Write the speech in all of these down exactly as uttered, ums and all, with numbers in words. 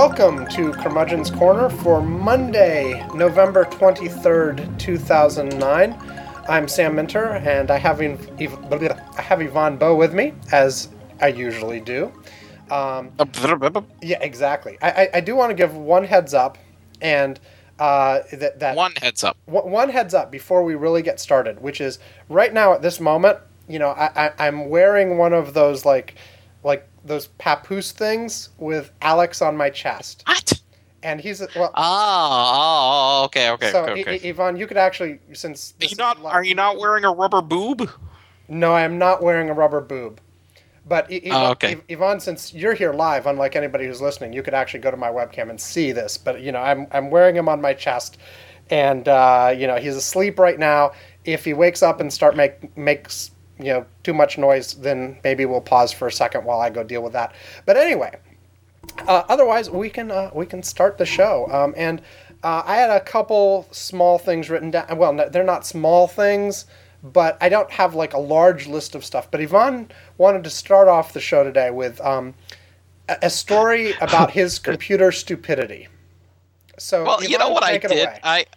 welcome to Curmudgeon's Corner for Monday, November twenty-third, two thousand nine. I'm Sam Minter, and I have, Yv- I have Yvonne Bow with me, as I usually do. Um, yeah, exactly. I, I, I do want to give one heads up, and uh, that, that one heads up. W- one heads up before we really get started, which is right now at this moment, you know, I, I, I'm wearing one of those like, like those papoose things with Alex on my chest. What? And he's well. Oh, oh, okay, okay, so, okay. okay. I- Yvonne, you could actually, since Are you not, are you not wearing a rubber boob? No, I am not wearing a rubber boob. But I- oh, okay. Yvonne, since you're here live, unlike anybody who's listening, you could actually go to my webcam and see this. But you know, I'm I'm wearing him on my chest, and uh, you know, he's asleep right now. If he wakes up and start make makes you know too much noise, then maybe we'll pause for a second while I go deal with that. But anyway. Uh, otherwise, we can uh, we can start the show. Um, and uh, I had a couple small things written down. Well, no, they're not small things, but I don't have like a large list of stuff. But Yvonne wanted to start off the show today with um, a, a story about his computer stupidity. So, well, Yvonne, you know what I did? Away. I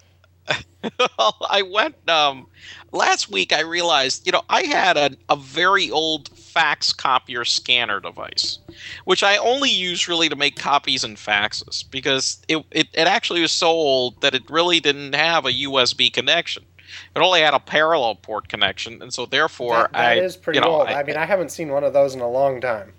I went um, last week. I realized, you know, I had a, a very old fax copier scanner device, which I only use really to make copies and faxes because it, it, it actually was so old that it really didn't have a U S B connection. It only had a parallel port connection, and so therefore, that, that I is pretty you know, old. I, I mean, I haven't seen one of those in a long time.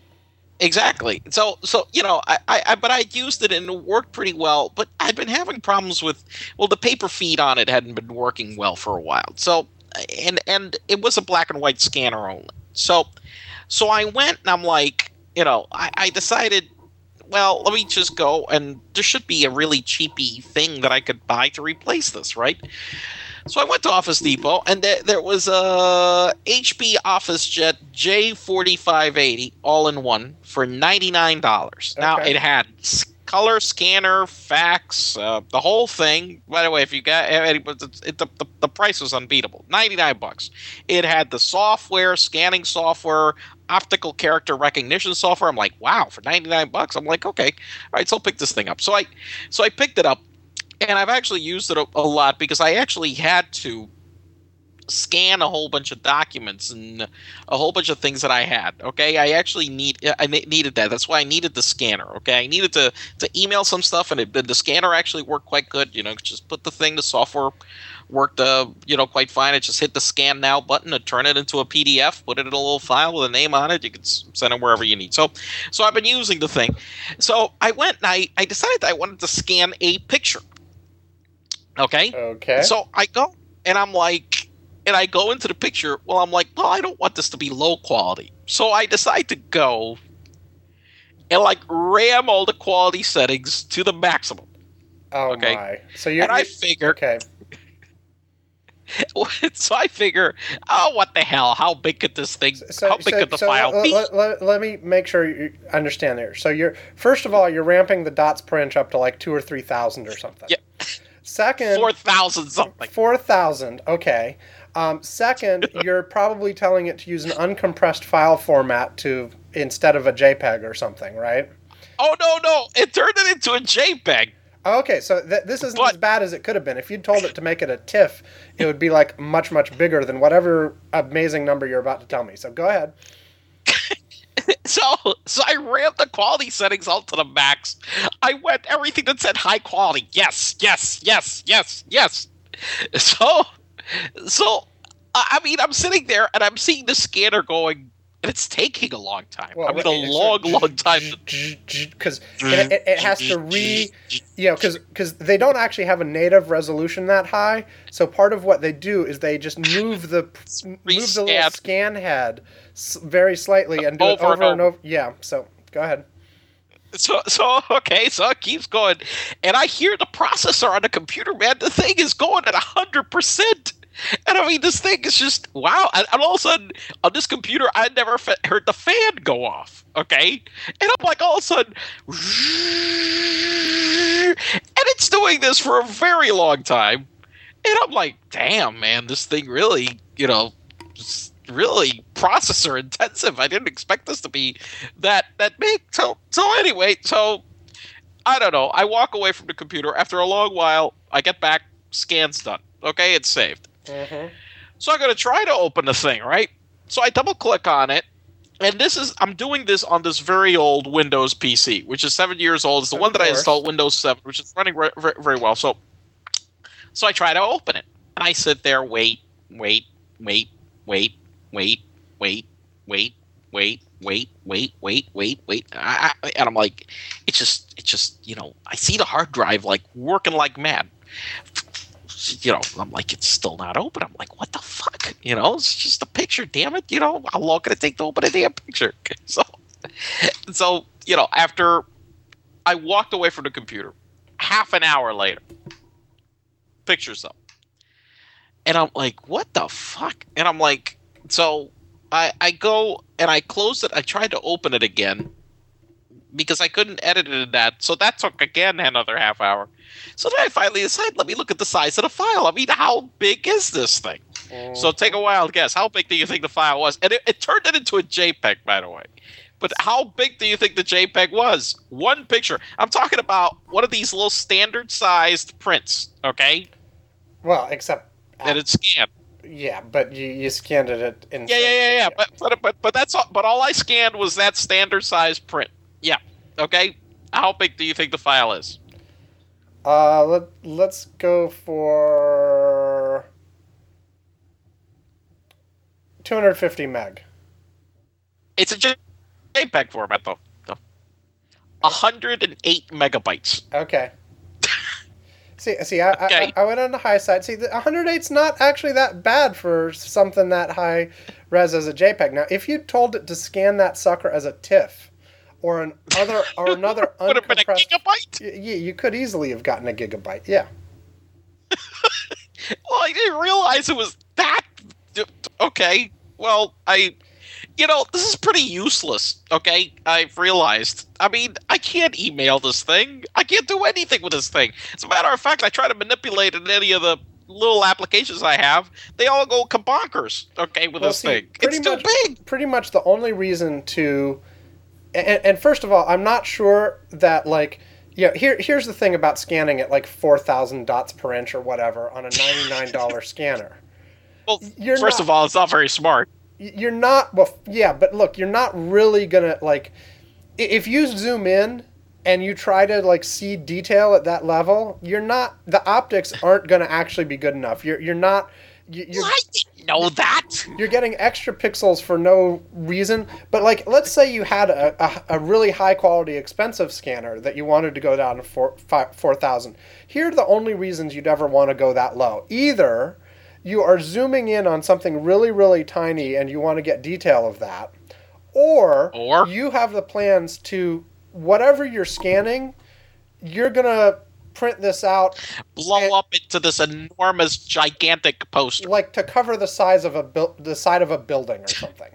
Exactly. So, so you know, I, I, but I used it and it worked pretty well. But I'd been having problems with, well, the paper feed on it hadn't been working well for a while. So, and and it was a black and white scanner only. So, so I went and I'm like, you know, I, I decided, well, let me just go and there should be a really cheapy thing that I could buy to replace this, right? So I went to Office Depot, and there, there was a H P OfficeJet J forty-five eighty all-in-one for ninety-nine dollars. Okay. Now, it had color scanner, fax, uh, the whole thing. By the way, if you got it, it, the, the, the price was unbeatable, ninety-nine bucks. It had the software, scanning software, optical character recognition software. I'm like, wow, for ninety-nine bucks. I'm like, okay, all right, so I'll pick this thing up. So I, so I picked it up. And I've actually used it a, a lot because I actually had to scan a whole bunch of documents and a whole bunch of things that I had. Okay, I actually need I needed that. That's why I needed the scanner. Okay, I needed to to email some stuff, and it, the scanner actually worked quite good. You know, just put the thing, the software worked uh you know quite fine. It just hit the scan now button to turn it into a P D F, put it in a little file with a name on it. You can send it wherever you need. So, so I've been using the thing. So I went and I I decided that I wanted to scan a picture. Okay. Okay. So I go and I'm like, and I go into the picture. Well, I'm like, well, I don't want this to be low quality. So I decide to go and like ram all the quality settings to the maximum. Oh okay? my! So you're. And I figure. Okay. So I figure, oh, what the hell? How big could this thing? So, how big so, could the so file let, be? Let, let, let me make sure you understand there. So you're first of all, you're ramping the dots per inch up to like two or three thousand or something. Yeah. Second, four thousand something. Four thousand. Okay. Um, second, you're probably telling it to use an uncompressed file format to instead of a JPEG or something, right? Oh no, no! It turned it into a JPEG. Okay, so th- this isn't but, as bad as it could have been. If you'd told it to make it a TIFF, it would be like much, much bigger than whatever amazing number you're about to tell me. So go ahead. So, so I ramped the quality settings out to the max. I went everything that said high quality. Yes, yes, yes, yes, yes. So, so I mean, I'm sitting there and I'm seeing the scanner going, and it's taking a long time. Well, I mean, a long, so, long time. Because it, it, it has to re, you know, because because they don't actually have a native resolution that high. So part of what they do is they just move the move the little scan head very slightly and do over it over and over. and over. Yeah. So go ahead. So so okay. So it keeps going, and I hear the processor on the computer. Man, the thing is going at a hundred percent. And I mean, this thing is just, wow. And, and all of a sudden, on this computer, I never fe- heard the fan go off, okay? And I'm like, all of a sudden, and it's doing this for a very long time. And I'm like, damn, man, this thing really, you know, really processor intensive. I didn't expect this to be that that big. So, so anyway, so I don't know. I walk away from the computer. After a long while, I get back, scan's done. Okay, it's saved. Mm-hmm. So I'm going to try to open the thing, right? So I double click on it. And this is, I'm doing this on this very old Windows P C, which is seven years old. It's the Of one that I course. installed, Windows seven, which is running re- re- very well. So, so I try to open it. And I sit there, wait, wait, wait, wait, wait, wait, wait, wait, wait, wait, wait, wait, wait. I, I, and I'm like, it's just, it's just, you know, I see the hard drive like working like mad. You know, I'm like, it's still not open. I'm like, what the fuck? You know, it's just a picture, damn it. You know, how long can it take to open a damn picture? So, so you know, after I walked away from the computer, half an hour later, picture's up. And I'm like, what the fuck? And I'm like, so I, I go and I closed it. I tried to open it again because I couldn't edit it in that. So that took, again, another half hour. So then I finally decided, let me look at the size of the file. I mean, how big is this thing? Mm-hmm. So take a wild guess. How big do you think the file was? And it, it turned it into a JPEG, by the way. But how big do you think the JPEG was? One picture. I'm talking about one of these little standard-sized prints, okay? Well, except And it's scanned. yeah, but you, you scanned it in Yeah, yeah, yeah, yeah. But but but but that's all. But all I scanned was that standard-sized print. Yeah. Okay. How big do you think the file is? Uh, let let's go for two hundred fifty meg. It's a J- JPEG format, though. So, one hundred eight megabytes. Okay. See, see, I, Okay. I I went on the high side. See, the one hundred eight's not actually that bad for something that high res as a JPEG. Now, if you told it to scan that sucker as a TIFF or an other or another Would have been a uncompressed, gigabyte. y- y- you could easily have gotten a gigabyte. Yeah. Well, I didn't realize it was that. Okay. Well, I. You know, this is pretty useless, okay? I've realized. I mean, I can't email this thing. I can't do anything with this thing. As a matter of fact, I try to manipulate it in any of the little applications I have. They all go kabonkers, okay, with Well, this see, thing. pretty It's too much- big. Pretty much the only reason to, and, and first of all, I'm not sure that like, yeah. Here, here's the thing about scanning at like four thousand dots per inch or whatever on a ninety-nine dollar scanner. Well, You're first not- of all, it's not very smart. You're not, well, yeah, but look, you're not really gonna like, i- if you zoom in and you try to like see detail at that level, you're not, the optics aren't gonna actually be good enough. You're you're not, you- you're I didn't know that. you're getting extra pixels for no reason. But like, let's say you had a, a, a really high quality, expensive scanner that you wanted to go down to four five, four thousand. Here are the only reasons you'd ever want to go that low. Either you are zooming in on something really, really tiny and you want to get detail of that, or, Or? you have the plans to, whatever you're scanning, you're going to print this out Blow And- up into this enormous, gigantic poster. like to cover the size of a buil- the side of a building or something.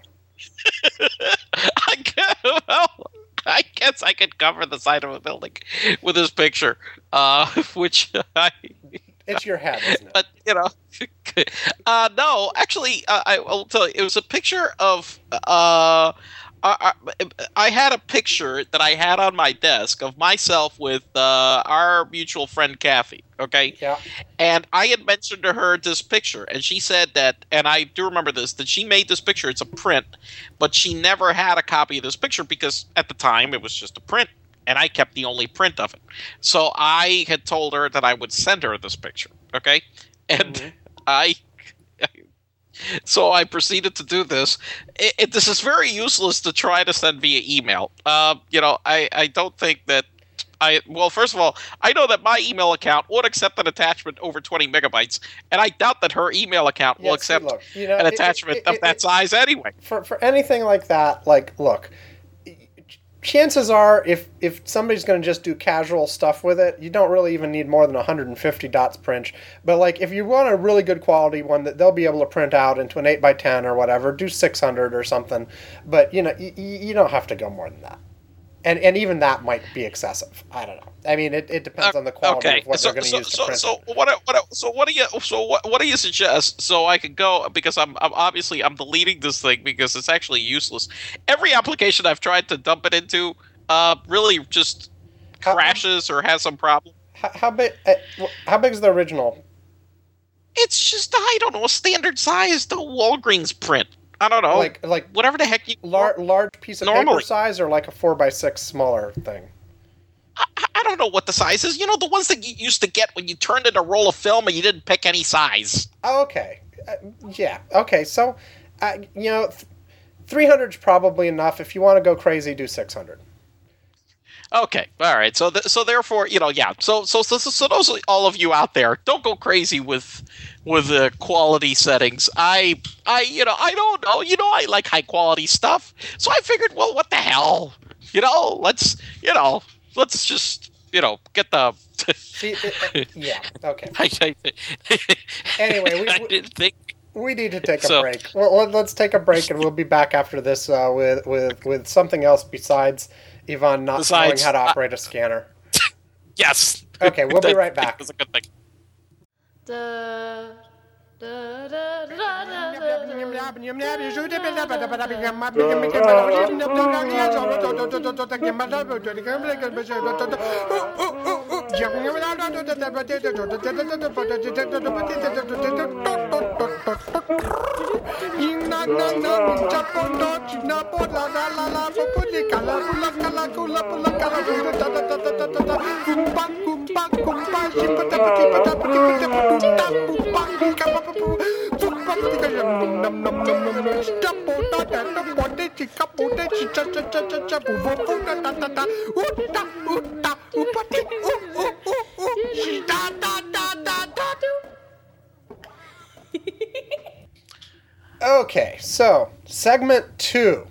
I guess, well, I guess I could cover the side of a building with this picture, uh, which I. It's your head, isn't it? But you know, uh, no, actually, uh, I will tell you, it was a picture of. Uh, I, I, I had a picture that I had on my desk of myself with uh, our mutual friend Kathy. Okay, Yeah. and I had mentioned to her this picture, and she said that, and I do remember this, that she made this picture. It's a print, but she never had a copy of this picture because at the time it was just a print, and I kept the only print of it. So I had told her that I would send her this picture, okay? And Mhm. I, so I proceeded to do this. It, it, this is very useless to try to send via email. Uh, you know, I, I don't think that I, well, first of all, I know that my email account won't accept an attachment over twenty megabytes, and I doubt that her email account will Yeah, see, accept look, you know, an it- attachment it- of it- that it- size anyway. For for anything like that, like, look, chances are, if if somebody's going to just do casual stuff with it, you don't really even need more than one hundred fifty dots per inch. But like, if you want a really good quality one that they'll be able to print out into an eight by ten or whatever, do six hundred or something. But you know, you, you don't have to go more than that. And and even that might be excessive. I don't know. I mean, it, it depends on the quality Okay, of what so they're going to so use to so, print so it. what I- what I- so what do you so what what do you suggest so I could go, because I'm I'm obviously I'm deleting this thing because it's actually useless. Every application I've tried to dump it into uh really just crashes or has some problem. How, how big? Uh, how big is the original? It's just I don't know a standard size, the Walgreens print. I don't know, like like whatever the heck you lar- large piece of normally. paper size, or like a four by six smaller thing. I, I don't know what the size is. You know, the ones that you used to get when you turned in a roll of film and you didn't pick any size. Oh, okay, uh, yeah, okay. So, uh, you know, th- three hundred is probably enough. If you want to go crazy, do six hundred. Okay, all right. So, th- so therefore, you know, yeah. So, so, so, so, those all of you out there, don't go crazy with with the quality settings. I, I, you know, I don't know. You know, I like high quality stuff. So I figured, well, what the hell? You know, let's, you know, let's just, you know, get the. See, it, it, yeah. Okay. I, I, anyway, we, I didn't think. We need to take a So- break. Well, let's take a break, and we'll be back after this uh, with with with something else besides Yvonne not Besides, knowing how to operate a scanner. Yes. Okay, we'll be I right think back. That's a good thing. Da, da, da, da, da, da, da. Okay, so segment two.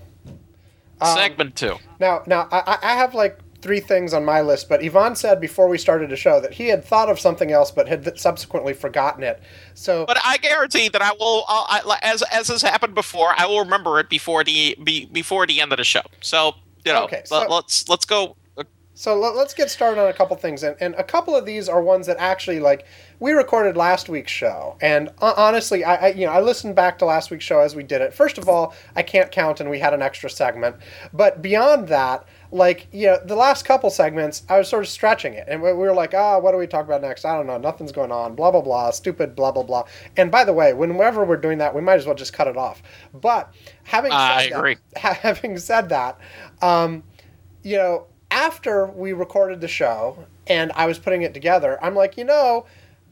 Um, Segment two. Now, now I, I have like three things on my list, but Yvonne said before we started the show that he had thought of something else, but had subsequently forgotten it. So, But I guarantee that I will, I'll, I, as as has happened before, I will remember it before the be, before the end of the show. So you know, Okay, so- let, let's let's go. so let, let's get started on a couple things, and, and a couple of these are ones that actually like we recorded last week's show, and uh, honestly, I, I you know I listened back to last week's show as we did it. First of all, I can't count, and we had an extra segment, but beyond that. Like, you know, the last couple segments, I was sort of stretching it. And we were like, ah, oh, what do we talk about next? I don't know. Nothing's going on. Blah, blah, blah. Stupid, blah, blah, blah. And by the way, whenever we're doing that, we might as well just cut it off. But having said I that, agree. having said that, um, you know, after we recorded the show and I was putting it together, I'm like, you know,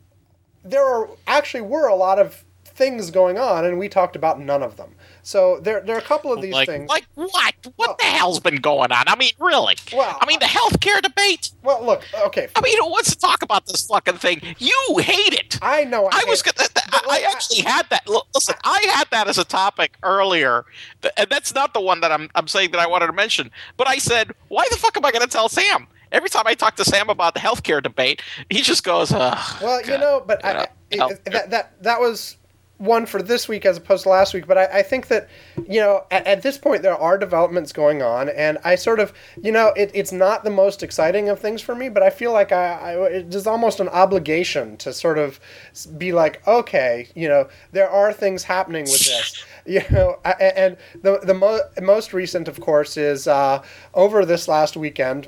there are actually were a lot of things going on, and we talked about none of them. So there, there are a couple of these like, things. like what? What Well- the hell's been going on? I mean, really? Well, I mean, the healthcare debate. Well, look, okay. I mean, who wants to talk about this fucking thing? You hate it. I know. I was hate- gonna. th- but, I like, I actually had that. Look, Listen, I had that as a topic earlier, th- and that's not the one that I'm. I'm saying that I wanted to mention. But I said, why the fuck am I going to tell Sam? Every time I talk to Sam about the healthcare debate, he just goes, Ugh, Well, you God." know, but You I, know, I, healthcare. that that that was one for this week as opposed to last week. But I, I think that you know at, at this point there are developments going on, and I sort of you know it, it's not the most exciting of things for me, but I feel like I, I it is almost an obligation to sort of be like, okay, you know, there are things happening with this. You know, I- and the the mo- most recent, of course, is uh, over this last weekend.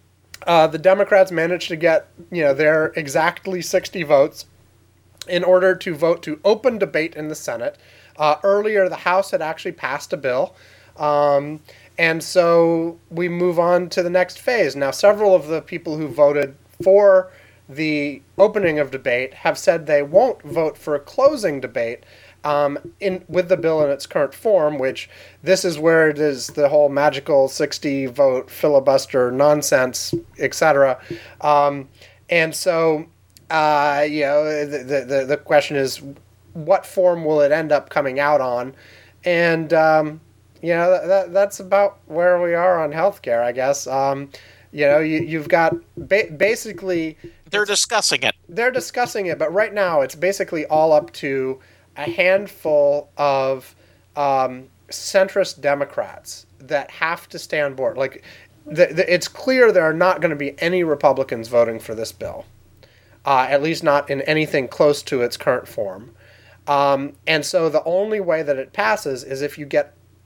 Uh, the Democrats managed to get, you know, their exactly sixty votes in order to vote to open debate in the Senate. Uh, earlier, the House had actually passed a bill. Um, and so we move on to the next phase. Now, several of the people who voted for the opening of debate have said they won't vote for a closing debate um, in with the bill in its current form, which this is where it is the whole magical sixty vote filibuster nonsense, et cetera. Um, and so, uh, you know, the, the the question is, what form will it end up coming out on? And um, you know, that that's about where we are on healthcare, I guess. Um, you know, you, you've got ba- basically They're discussing it. they're discussing it, but right now it's basically all up to a handful of um, centrist Democrats that have to stay on board. Like, the, the, it's clear there are not going to be any Republicans voting for this bill, uh, at least not in anything close to its current form. Um, and so the only way that it passes is if you get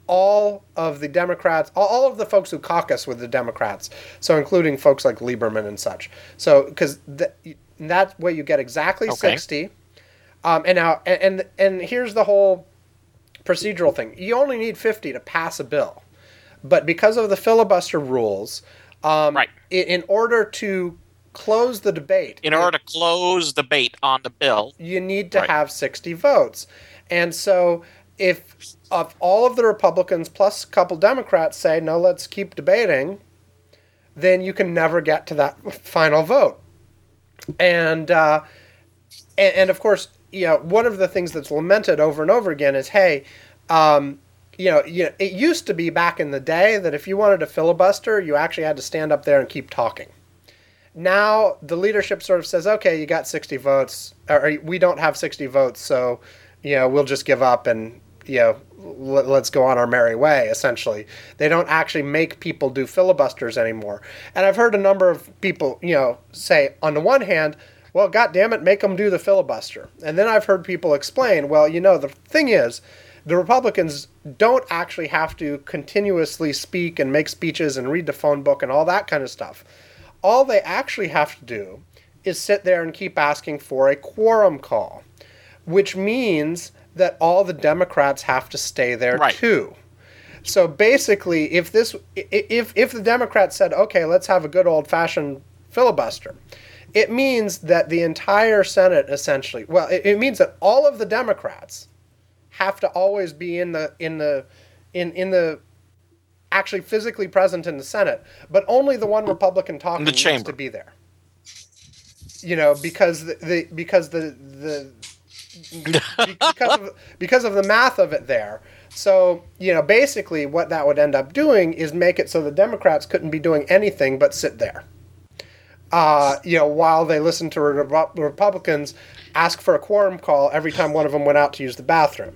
all of the Democrats, all, all of the folks who caucus with the Democrats, so including folks like Lieberman and such. So, because th- that way you get exactly Okay. sixty. Um, and now, and, and and here's the whole procedural thing. You only need fifty to pass a bill. But because of the filibuster rules, um, Right. in, in order to close the debate, In order to close debate on the bill, you need to Right. have sixty votes. And so if of all of the Republicans plus a couple Democrats say, no, let's keep debating, then you can never get to that final vote. And, uh, and, and of course, you know, one of the things that's lamented over and over again is, hey, um, you know, you know, it used to be back in the day that if you wanted to filibuster, you actually had to stand up there and keep talking. Now the leadership sort of says, okay, you got sixty votes, or we don't have sixty votes, so, you know, we'll just give up and, you know, let, let's go on our merry way, essentially. They don't actually make people do filibusters anymore. And I've heard a number of people, you know, say, on the one hand, well, God damn it, make them do the filibuster. And then I've heard people explain, well, you know, the thing is, the Republicans don't actually have to continuously speak and make speeches and read the phone book and all that kind of stuff. All they actually have to do is sit there and keep asking for a quorum call, which means that all the Democrats have to stay there Right. too. So basically, if this, if if the Democrats said, okay, let's have a good old-fashioned filibuster, it means that the entire Senate essentially, well, it, it means that all of the Democrats have to always be in the in the in in the actually physically present in the Senate, but only the one Republican talking the needs chamber. to be there. You know, because the, the because the the because of because of the math of it there. So, you know, basically what that would end up doing is make it so the Democrats couldn't be doing anything but sit there. Uh, you know, while they listen to Re- Republicans ask for a quorum call every time one of them went out to use the bathroom.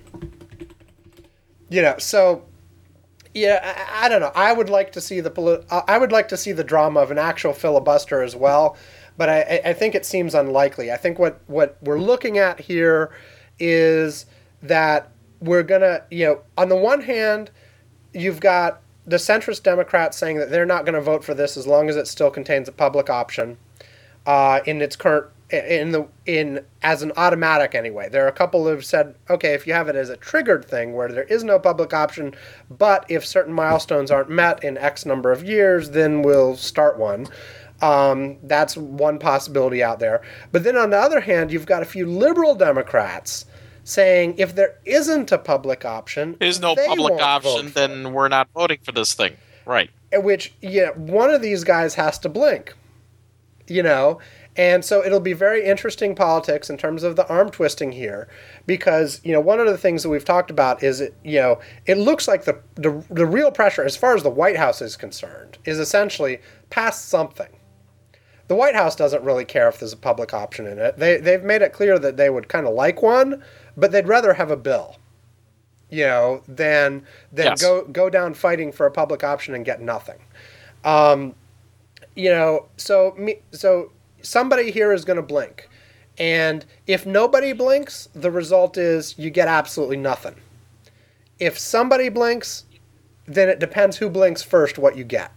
You know, so yeah, I, I don't know. I would like to see the poli- I would like to see the drama of an actual filibuster as well, but I, I think it seems unlikely. I think what, what we're looking at here is that we're gonna, you know, on the one hand, you've got the centrist Democrats saying that they're not going to vote for this as long as it still contains a public option uh, in its current in the in as an automatic anyway. There are a couple who've said, okay, if you have it as a triggered thing where there is no public option, but if certain milestones aren't met in X number of years, then we'll start one. Um, that's one possibility out there. But then on the other hand, you've got a few liberal Democrats saying if there isn't a public option, there's no they public won't option, vote for then it. we're not voting for this thing. Right. Which, yeah, one of these guys has to blink, you know, and so it'll be very interesting politics in terms of the arm twisting here, because, you know, one of the things that we've talked about is, it, you know, it looks like the, the the real pressure as far as the White House is concerned is essentially pass something. The White House doesn't really care if there's a public option in it. They, they've made it clear that they would kind of like one, but they'd rather have a bill, you know, than, than Yes. go, go down fighting for a public option and get nothing. Um, you know, so me, so somebody here is going to blink. And if nobody blinks, the result is you get absolutely nothing. If somebody blinks, then it depends who blinks first what you get.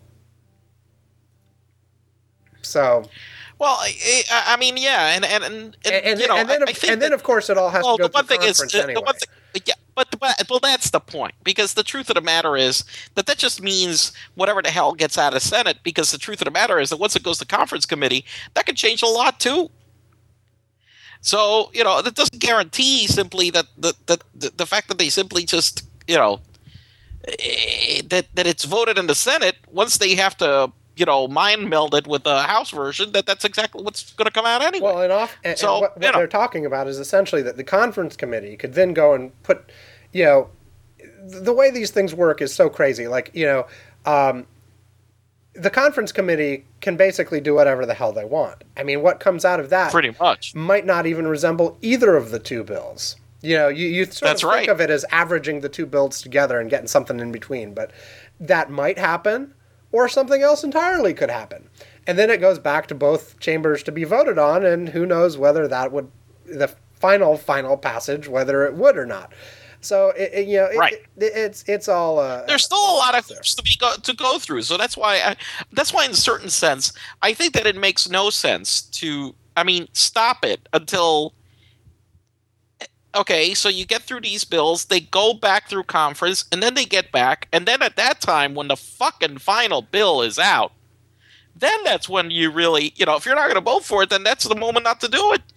So, Well, I, I I mean, yeah, and and and, and, and, and, you know, and then, I, of, I think and then that- of course, it all has well, to go the one through thing is, conference the, anyway. the one thing, yeah, but, but well, that's the point, because the truth of the matter is that that just means whatever the hell gets out of Senate, because the truth of the matter is that once it goes to conference committee, that could change a lot too. So, you know, that doesn't guarantee simply that the the, the, the fact that they simply just, you know, eh, that that it's voted in the Senate, once they have to, you know, mind meld it with the House version, that that's exactly what's going to come out anyway. Well, and off, and, So, and what, you what know. they're talking about is essentially that the conference committee could then go and put, you know, th- the way these things work is so crazy. Like, you know, um, the conference committee can basically do whatever the hell they want. I mean, what comes out of that Pretty much. might not even resemble either of the two bills. You know, you, you sort That's of think right. of it as averaging the two bills together and getting something in between, but that might happen, or something else entirely could happen. And then it goes back to both chambers to be voted on, and who knows whether that would, the final, final passage, whether it would or not. So it, it, you know, it, Right. it, it's it's all. Uh, There's still a lot of there. hoops to be go, to go through. So that's why I, that's why in a certain sense I think that it makes no sense to I mean stop it until okay, so you get through these bills, they go back through conference, and then they get back, and then at that time when the fucking final bill is out, then that's when you really, you know, if you're not going to vote for it, then that's the moment not to do it.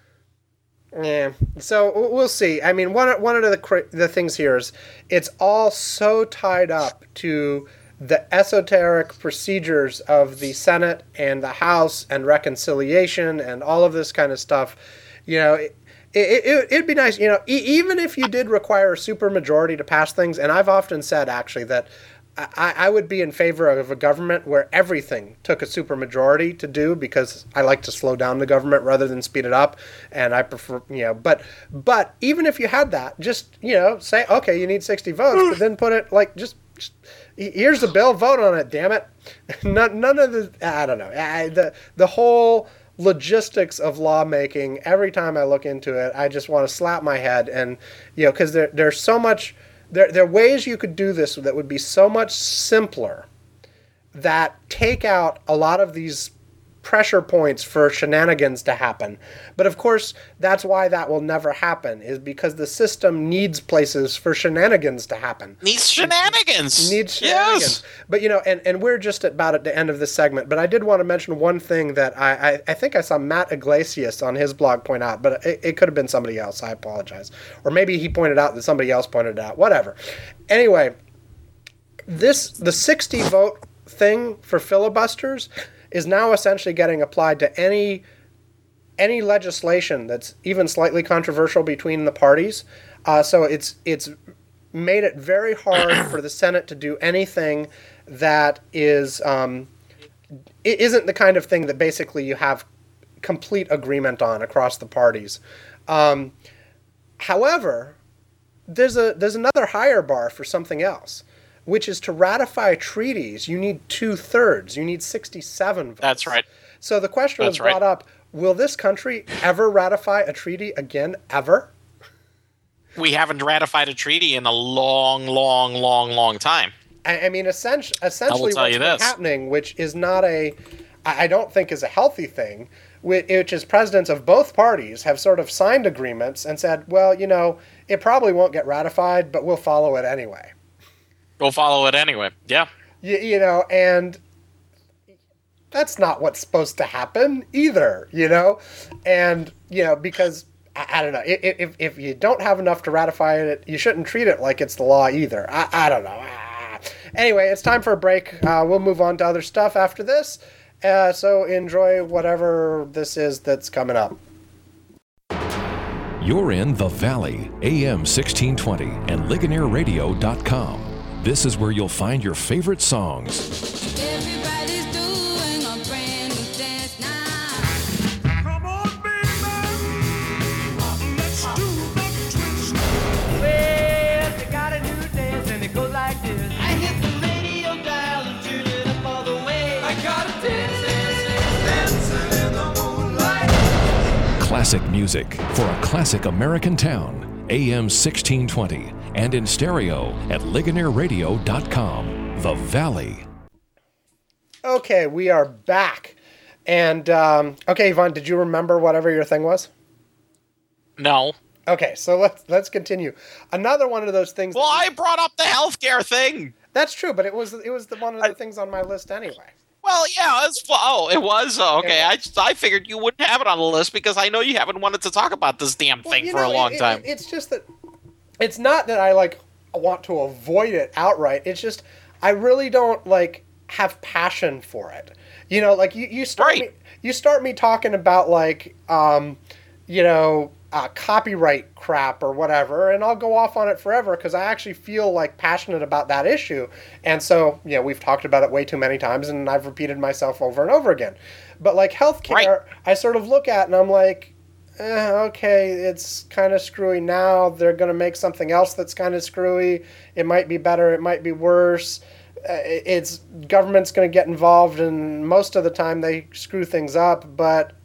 Yeah. So we'll see. I mean, one one of the cra- the things here is it's all so tied up to the esoteric procedures of the Senate and the House and reconciliation and all of this kind of stuff. You know, it, it, it, it'd be nice, you know, e- even if you did require a supermajority to pass things, and I've often said actually that I, I would be in favor of a government where everything took a supermajority to do, because I like to slow down the government rather than speed it up, and I prefer, you know, but but even if you had that, just, you know, say, okay, you need sixty votes, but then put it like, just, just here's the bill, vote on it, damn it. none, none of the, I don't know, I, the the whole logistics of lawmaking, every time I look into it, I just want to slap my head, and, you know, because there, there's so much, There, there are ways you could do this that would be so much simpler that take out a lot of these pressure points for shenanigans to happen. But of course, that's why that will never happen, is because the system needs places for shenanigans to happen. Needs shenanigans. Needs shenanigans. Yes. But, you know, and, and we're just about at the end of this segment, but I did want to mention one thing that I, I, I think I saw Matt Iglesias on his blog point out, but it, it could have been somebody else. I apologize. Or maybe he pointed out that somebody else pointed it out. Whatever. Anyway, this the sixty vote thing for filibusters is now essentially getting applied to any any legislation that's even slightly controversial between the parties. Uh, so it's it's made it very hard for the Senate to do anything that is um, it isn't the kind of thing that basically you have complete agreement on across the parties. Um, however, there's a there's another higher bar for something else, which is to ratify treaties, you need two-thirds. You need sixty-seven votes. That's right. So the question That's was brought right. up, will this country ever ratify a treaty again, ever? We haven't ratified a treaty in a long, long, long, long time. I, I mean, essentially, essentially tell what's you been this. happening, which is not a, I I don't think is a healthy thing, whi- which is presidents of both parties have sort of signed agreements and said, well, you know, it probably won't get ratified, but we'll follow it anyway. We'll follow it anyway. Yeah. You, you know, and that's not what's supposed to happen either, you know? And, you know, because, I, I don't know, if, if if you don't have enough to ratify it, you shouldn't treat it like it's the law either. I, I don't know. Ah. Anyway, it's time for a break. Uh, we'll move on to other stuff after this. Uh, so enjoy whatever this is that's coming up. You're in The Valley, A M sixteen twenty and Ligonier Radio dot com. This is where you'll find your favorite songs. Everybody's doing a brand new dance now. Come on, baby. Let's do the twist. Well, they got a new dance and it goes like this. I hit the radio dial and tune it up all the way. I got a dance, dancing in the moonlight. Classic music for a classic American town. A M sixteen twenty and in stereo at Ligonier Radio dot com. The Valley. Okay, we are back. And, um, okay, Yvonne, did you remember whatever your thing was? No. Okay, so let's let's continue. Another one of those things. Well, that- I brought up the healthcare thing. That's true, but it was it was the one of the things on my list anyway. Well, yeah, it's oh, it was oh, okay. Yeah. I I figured you wouldn't have it on the list because I know you haven't wanted to talk about this damn Well, thing you for know, a long it- it- time. It's just that it's not that I like want to avoid it outright. It's just I really don't like have passion for it. You know, like you, you start Right. me you start me talking about like um, you know, uh, copyright crap or whatever, and I'll go off on it forever because I actually feel like passionate about that issue. And so, you know, we've talked about it way too many times, and I've repeated myself over and over again. But like healthcare, Right. I sort of look at and I'm like, eh, okay, it's kind of screwy now. They're going to make something else that's kind of screwy. It might be better. It might be worse. Uh, it's government's going to get involved, and most of the time they screw things up. But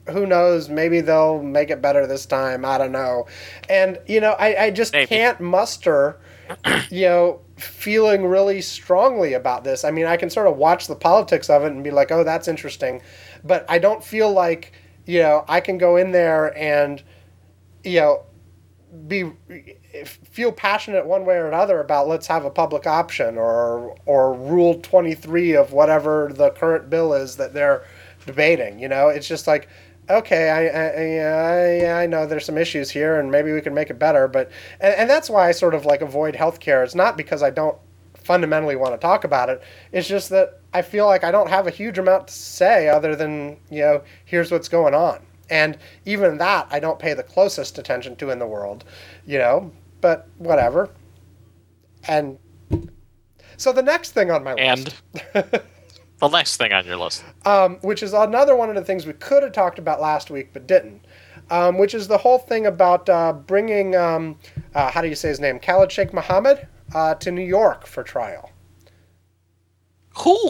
who knows? Maybe they'll make it better this time. I don't know. And, you know, I, I just Maybe. can't muster, you know, feeling really strongly about this. I mean, I can sort of watch the politics of it and be like, oh, that's interesting. But I don't feel like, you know, I can go in there and, you know, be feel passionate one way or another about let's have a public option or or Rule twenty-three of whatever the current bill is that they're debating. You know, it's just like, okay, I I, I, I know there's some issues here and maybe we can make it better, but and, and that's why I sort of like avoid healthcare. It's not because I don't fundamentally want to talk about it. It's just that I feel like I don't have a huge amount to say other than, you know, here's what's going on. And even that I don't pay the closest attention to in the world, you know, but whatever. And so the next thing on my And list, the next thing on your list. um, which is another one of the things we could have talked about last week but didn't, um, which is the whole thing about uh, bringing, um, uh, how do you say his name, Khalid Sheikh Mohammed uh, to New York for trial. Who?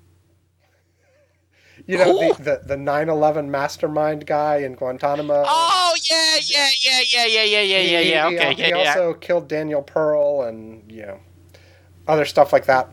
You know, Who? the, the, the nine eleven mastermind guy in Guantanamo. Oh yeah, yeah, yeah, yeah, yeah, yeah, yeah, yeah, He- yeah. he- Okay, He, yeah, yeah. also killed Daniel Pearl and, you know, other stuff like that.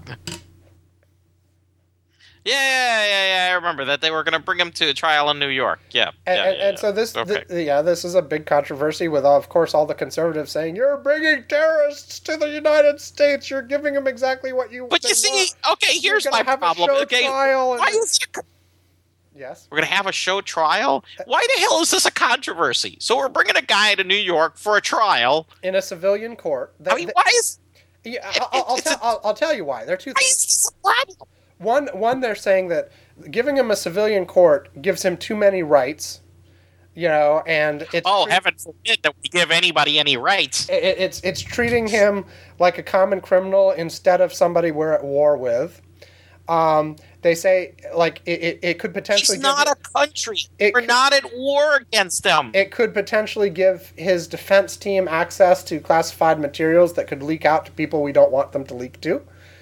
Yeah, yeah, yeah, yeah. I remember that they were going to bring him to a trial in New York. Yeah, And, yeah, and, yeah, and so this, Okay. th- yeah, this is a big controversy with, of course, all the conservatives saying, you're bringing terrorists to the United States. You're giving them exactly what you But they you see, want. okay, You're here's gonna my have problem. A show Okay, trial and- why is it, Yes. we're going to have a show trial? Why the hell is this a controversy? So we're bringing a guy to New York for a trial. In a civilian court. They- I mean, they- why is yeah, I'll, I'll, I'll, it's tell, a- I'll, I'll tell you why. There are two why things. is this a problem? One, one, they're saying that giving him a civilian court gives him too many rights, you know, and it's Oh, tre- heaven forbid that we give anybody any rights. it, it's it's treating him like a common criminal instead of somebody we're at war with. Um, they say like it, it, it could potentially He's give not hi- a country. it We're could- not at war against them. it could potentially give his defense team access to classified materials that could leak out to people we don't want them to leak to.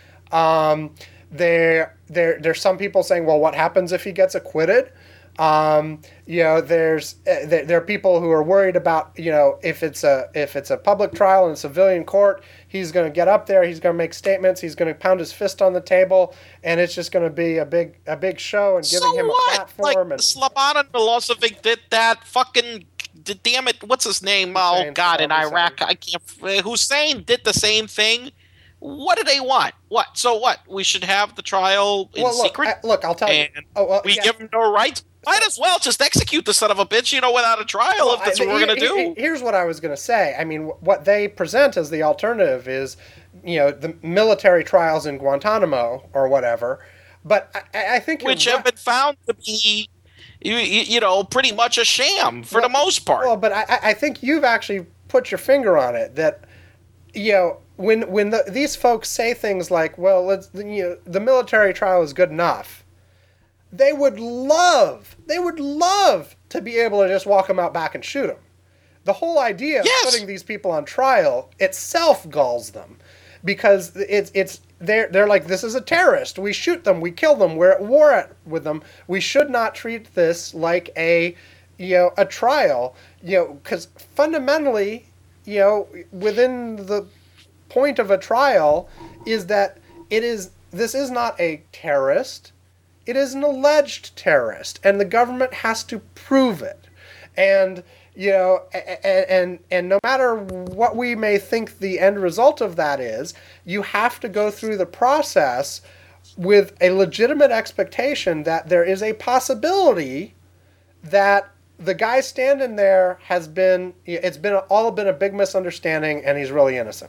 Um, there, there, there's some people saying, well, what happens if he gets acquitted? Um, you know, there's uh, there, there are people who are worried about, you know, if it's a if it's a public trial in a civilian court, he's going to get up there, he's going to make statements, he's going to pound his fist on the table, and it's just going to be a big a big show and giving so him a what? platform. Like and Slobodan Milosevic did that. Fucking d- damn it! What's his name? Oh Hussein, God! In Saddam Iraq, Hussein. I can't. Uh, Hussein did the same thing. What do they want? What? So what? We should have the trial in well, look, secret, I, look, I'll tell you. and Oh, well, we yeah. give him no rights. Might as well just execute the son of a bitch, you know, without a trial, Well, if that's I- what we're gonna here- do. here- Here's what I was going to say. I mean, wh- what they present as the alternative is, you know, the military trials in Guantanamo or whatever. But I, I think you're Which right. have been found to be, you, you, you know, pretty much a sham for the most part. Well, but I, I- I think you've actually put your finger on it. That, you know, when when the, these folks say things like, "Well, let's," you know, the military trial is good enough. They would love, they would love to be able to just walk them out back and shoot them. The whole idea of Yes. putting these people on trial itself galls them, because it's it's they're they're like, this is a terrorist. We shoot them, we kill them, we're at war at, with them. We should not treat this like a, you know, a trial. You know, because fundamentally, you know, within the point of a trial is that it is this is not a terrorist. It is an alleged terrorist, and the government has to prove it. And you know, and, and and no matter what we may think the end result of that is, you have to go through the process with a legitimate expectation that there is a possibility that the guy standing there has been it's been all been a big misunderstanding, and he's really innocent.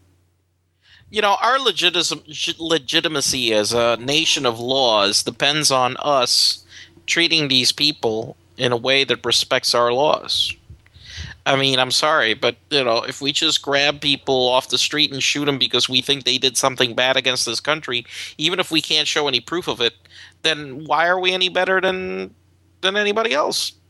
You know, our legitis- legitimacy as a nation of laws depends on us treating these people in a way that respects our laws. I mean, I'm sorry, but, you know, if we just grab people off the street and shoot them because we think they did something bad against this country, even if we can't show any proof of it, then why are we any better than than anybody else?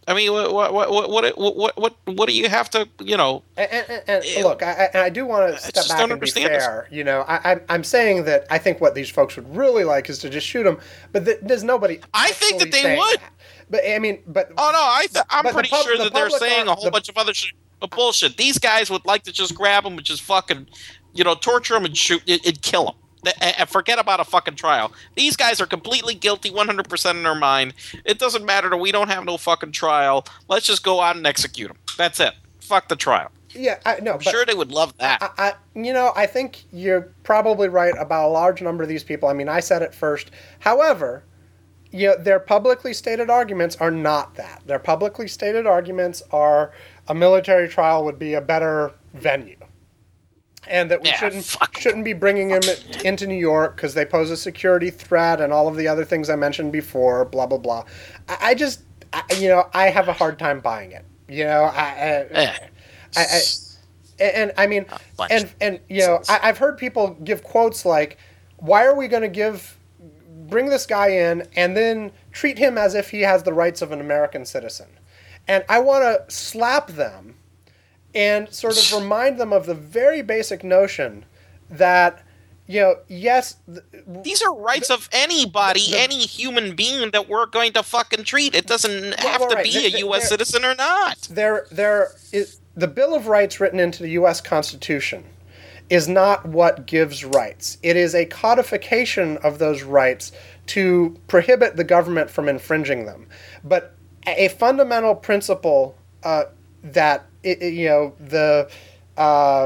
I mean, what what what what what what, what do you have to, you know? And, and, and look, I, I I do want to step just back don't and be understand this. fair. You know, I, I'm I'm saying that I think what these folks would really like is to just shoot him, but th- there's nobody. I think that actually they saying would. that. But I mean, but Oh no, I th- I'm But the pretty pub- sure the that they're public saying are- a whole the- bunch of other shit, but bullshit. These guys would like to just grab him and just fucking, you know, torture him and shoot and, and kill him. And forget about a fucking trial. These guys are completely guilty, one hundred percent in their mind. It doesn't matter that we don't have no fucking trial. Let's just go out and execute them. That's it. Fuck the trial. yeah, I, no, I'm but sure they would love that. I, I, you know, I think you're probably right about a large number of these people. I mean, I said it first. However, you know, their publicly stated arguments are not that. Their publicly stated arguments are a military trial would be a better venue. And that we Yeah, shouldn't fuck. shouldn't be bringing him into New York because they pose a security threat and all of the other things I mentioned before. Blah blah blah. I, I just, I, you know, I have a hard time buying it. You know, I, I, Eh. I, I and, and I mean, bunch and of and you know, I, I've heard people give quotes like, "Why are we going to give, bring this guy in and then treat him as if he has the rights of an American citizen?" And I want to slap them and sort of remind them of the very basic notion that, you know, yes, th- These are rights of anybody, the- any human being that we're going to fucking treat. It doesn't have well, to right. be They- a they- U S they're- citizen or not. there there is the Bill of Rights written into the U S Constitution is not what gives rights. It is a codification of those rights to prohibit the government from infringing them. But a fundamental principle uh, that it, it- you know the uh,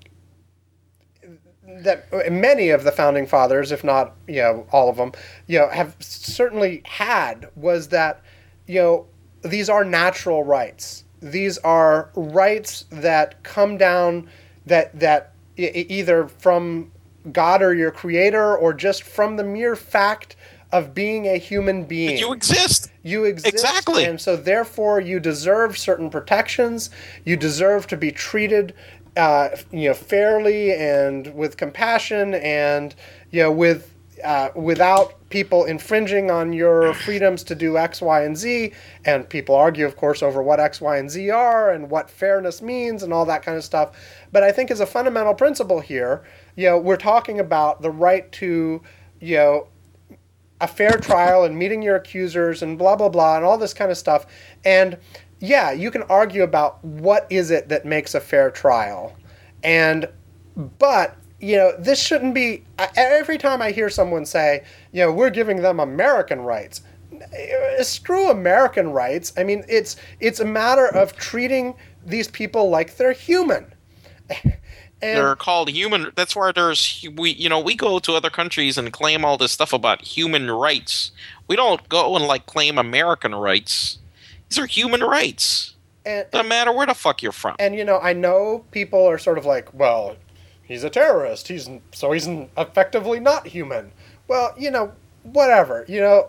that many of the founding fathers, if not you know all of them, you know have certainly had was that you know these are natural rights. These are rights that come down that that e- e- either from God or your creator or just from the mere fact of being a human being. You exist. You exist, Exactly. and so therefore you deserve certain protections. You deserve to be treated, uh, you know, fairly and with compassion, and you know, with uh, without people infringing on your freedoms to do X, Y, and Z. And people argue, of course, over what X, Y, and Z are and what fairness means and all that kind of stuff. But I think as a fundamental principle here, you know, we're talking about the right to, you know, a fair trial and meeting your accusers and blah blah blah and all this kind of stuff. And yeah, you can argue about what is it that makes a fair trial, and but you know this shouldn't be. I- Every time I hear someone say, you know, we're giving them American rights, eh, screw American rights. I mean, it's it's a matter of treating these people like they're human. And They're called human. That's where there's we. You know, we go to other countries and claim all this stuff about human rights. We don't go and like claim American rights. These are human rights. and, No matter where the fuck you're from. And you know, I know people are sort of like, well, he's a terrorist. He's so he's effectively not human. Well, you know, whatever. You know,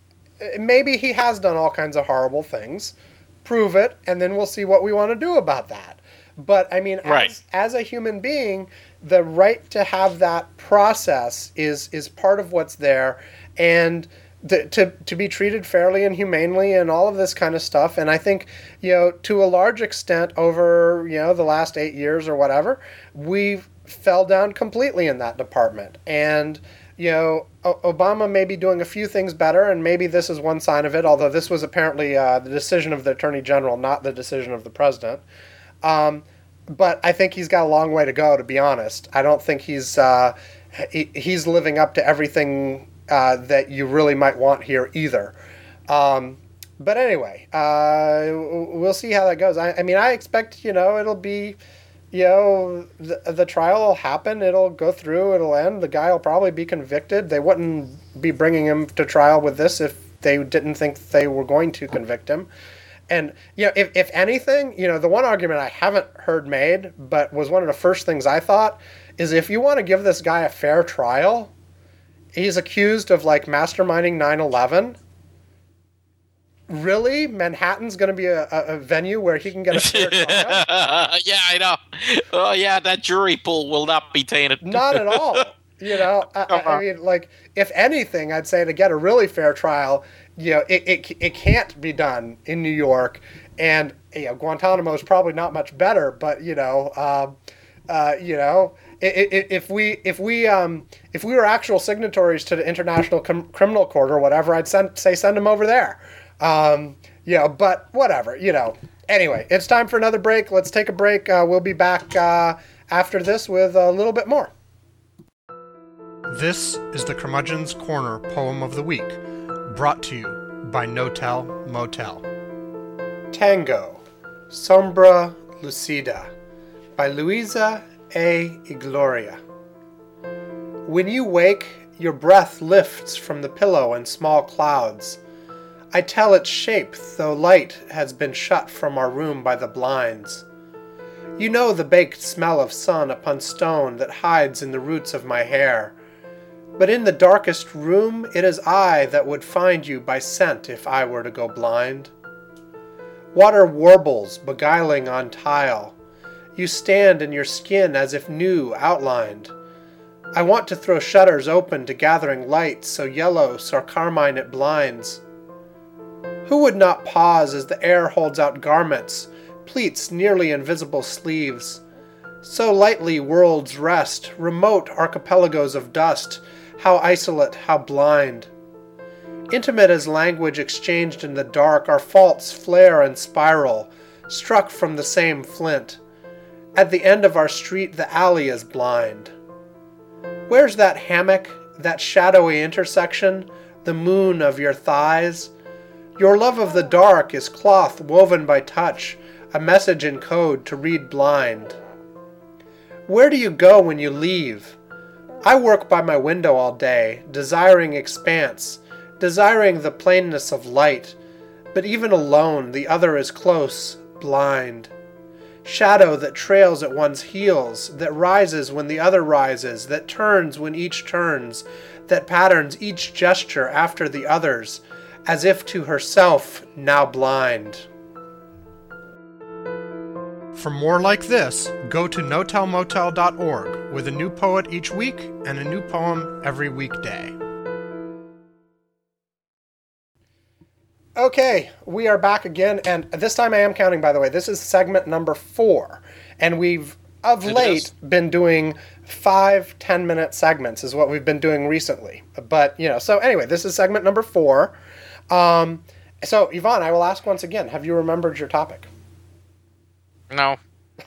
maybe he has done all kinds of horrible things. Prove it, and then we'll see what we want to do about that. But I mean, Right. as, as a human being, the right to have that process is is part of what's there, and to, to to be treated fairly and humanely and all of this kind of stuff. And I think, you know, to a large extent over, you know, the last eight years or whatever, we fell down completely in that department. And, you know, O- Obama may be doing a few things better, and maybe this is one sign of it, although this was apparently uh, the decision of the Attorney General, not the decision of the President. Um, but I think he's got a long way to go, to be honest. I don't think he's uh, he, he's living up to everything uh, that you really might want here either. Um, but anyway, uh, we'll see how that goes. I, I mean, I expect, you know, it'll be, you know, the, the trial will happen. It'll go through. It'll end. The guy will probably be convicted. They wouldn't be bringing him to trial with this if they didn't think they were going to convict him. And, you know, if, if anything, you know, the one argument I haven't heard made, but was one of the first things I thought, is if you want to give this guy a fair trial, he's accused of, like, masterminding nine eleven. Really? Manhattan's going to be a, a, a venue where he can get a fair trial? Yeah, I know. Oh, yeah, that jury pool will not be tainted. Not at all. You know, I, I- I mean, like, if anything, I'd say to get a really fair trial, you know, it, it, it can't be done in New York. And, you know, Guantanamo is probably not much better, but, you know, um, uh, you know, i- i- if we if we um, if we were actual signatories to the International Com- Criminal Court or whatever, I'd send say send them over there. Um, you know, but whatever, you know. Anyway, it's time for another break. Let's take a break. Uh, we'll be back uh, after this with a little bit more. This is the Curmudgeon's Corner Poem of the Week, brought to you by No-Tell Motel. Tango, Sombra Lucida, by Luisa A. Igloria. When you wake, your breath lifts from the pillow in small clouds. I tell its shape, though light has been shut from our room by the blinds. You know the baked smell of sun upon stone that hides in the roots of my hair. But in the darkest room, it is I that would find you by scent if I were to go blind. Water warbles, beguiling on tile. You stand in your skin as if new, outlined. I want to throw shutters open to gathering light, so yellow, so carmine it blinds. Who would not pause as the air holds out garments, pleats nearly invisible sleeves? So lightly worlds rest, remote archipelagos of dust, how isolate, how blind. Intimate as language exchanged in the dark, our faults flare and spiral, struck from the same flint. At the end of our street, the alley is blind. Where's that hammock, that shadowy intersection, the moon of your thighs? Your love of the dark is cloth woven by touch, a message in code to read blind. Where do you go when you leave? I work by my window all day, desiring expanse, desiring the plainness of light, but even alone the other is close, blind. Shadow that trails at one's heels, that rises when the other rises, that turns when each turns, that patterns each gesture after the others, as if to herself now blind. For more like this, go to no tell motel dot org, with a new poet each week and a new poem every weekday. Okay, we are back again, and this time I am counting, by the way. This is segment number four, and we've, of It late, is. been doing five ten-minute segments is what we've been doing recently. But, you know, so anyway, this is segment number four. Um, so, Yvonne, I will ask once again, have you remembered your topic? No.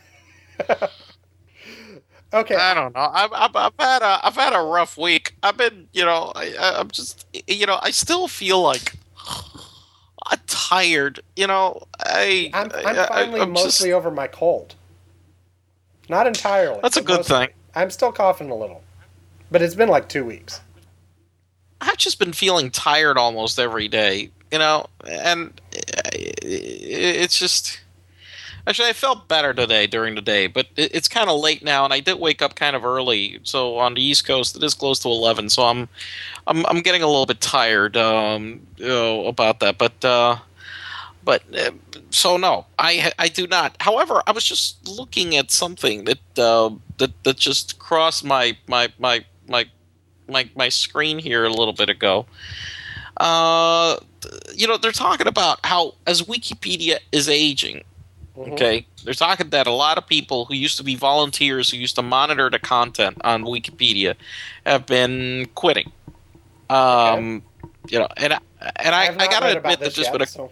Okay. I don't know. I've, I've, I've had a I've had a rough week. I've been, you know, I, I- I'm just, you know, I still feel like I'm tired. You know, I I'm, I'm I- I- finally I'm just- mostly over my cold. Not entirely. That's a but good mostly. thing. I'm still coughing a little. But it's been like two weeks. I've just been feeling tired almost every day. You know, and it- it's just. Actually, I felt better today during the day, but it, it's kind of late now, and I did wake up kind of early. So on the East Coast, it is close to eleven. So I'm, I'm, I'm getting a little bit tired um, you know, about that. But, uh, but uh, so no, I, I do not. However, I was just looking at something that uh, that that just crossed my my my my my my screen here a little bit ago. Uh, you know, they're talking about how as Wikipedia is aging. Okay, they're talking that a lot of people who used to be volunteers who used to monitor the content on Wikipedia have been quitting. Um, you know, and I, and I, have I not gotta read about admit that this there's yet, been a so-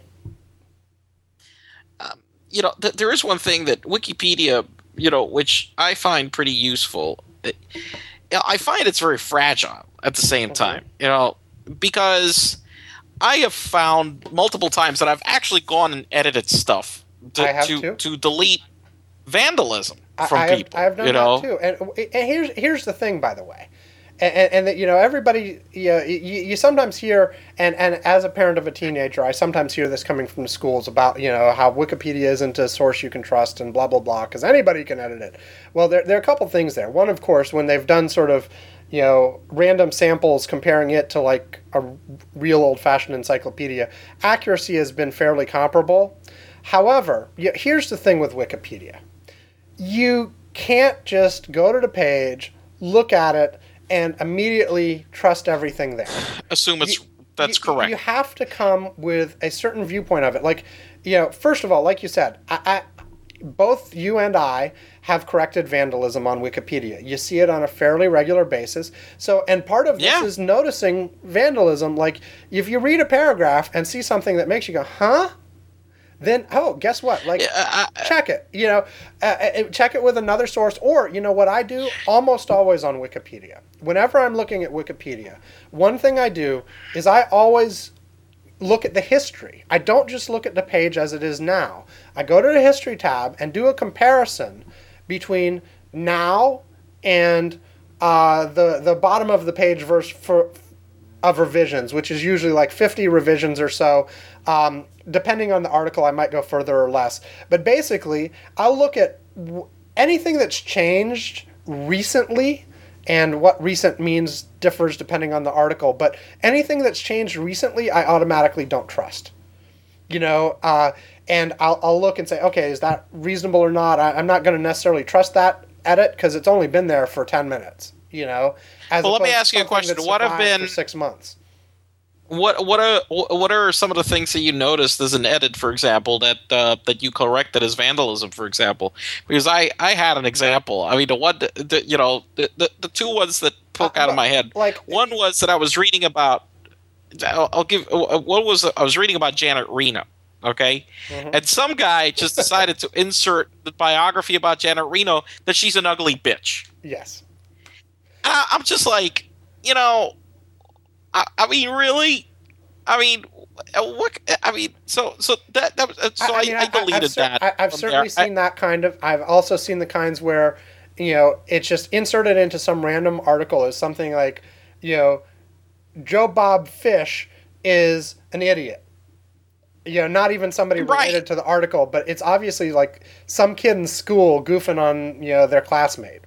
you know, th- there is one thing that Wikipedia, you know, which I find pretty useful. It, you know, I find it's very fragile at the same time, you know, because I have found multiple times that I've actually gone and edited stuff to I have to, too. to delete vandalism I- from I have, people. I have done you know, that too. And, and here's here's the thing, by the way, and, and, and that you know everybody, you, know, you you sometimes hear, and, and as a parent of a teenager, I sometimes hear this coming from the schools about you know how Wikipedia isn't a source you can trust and blah blah blah because anybody can edit it. Well, there there are a couple things there. One, of course, when they've done sort of you know random samples comparing it to like a real old fashioned encyclopedia, accuracy has been fairly comparable. However, y- here's the thing with Wikipedia. You can't just go to the page, look at it, and immediately trust everything there. assume it's That's you, correct. You have to come with a certain viewpoint of it. Like, you know, first of all, like you said, I, I, both you and I have corrected vandalism on Wikipedia. You see it on a fairly regular basis. So, and part of this Yeah. is noticing vandalism. Like, if you read a paragraph and see something that makes you go, huh? Then, oh, guess what? Like, I- check it. You know, uh, uh, check it with another source. Or, you know, what I do almost always on Wikipedia. Whenever I'm looking at Wikipedia, one thing I do is I always look at the history. I don't just look at the page as it is now. I go to the history tab and do a comparison between now and uh, the the bottom of the page verse for of revisions, which is usually like fifty revisions or so. Um, depending on the article, I might go further or less. But basically, I'll look at w- anything that's changed recently, and what recent means differs depending on the article. But anything that's changed recently, I automatically don't trust. You know, uh, and I'll, I'll look and say, okay, is that reasonable or not? I, I'm not going to necessarily trust that edit because it's only been there for ten minutes. You know, as Well, let me opposed to ask you a something question. that's What have survived been- for six months? What what are what are some of the things that you noticed as an edit, for example, that uh, that you corrected as vandalism, for example? Because I, I had an example. I mean, the one the, the, you know the, the the two ones that poke Uh, out of but, my head. like- one was that I was reading about. I'll, I'll give. What was I was reading about Janet Reno. Okay, Mm-hmm. and some guy just decided to insert the biography about Janet Reno that she's an ugly bitch. Yes. And I, I'm just like, you know, I, I mean, really? I mean, uh, what? I mean, so so that that was uh, so I, I, mean, I've deleted cer- that. I, I've from certainly there. I- seen that kind of. I've also seen the kinds where, you know, it's just inserted into some random article as something like, you know, Joe Bob Fish is an idiot. You know, not even somebody Right. related to the article, but it's obviously like some kid in school goofing on, you know, their classmate.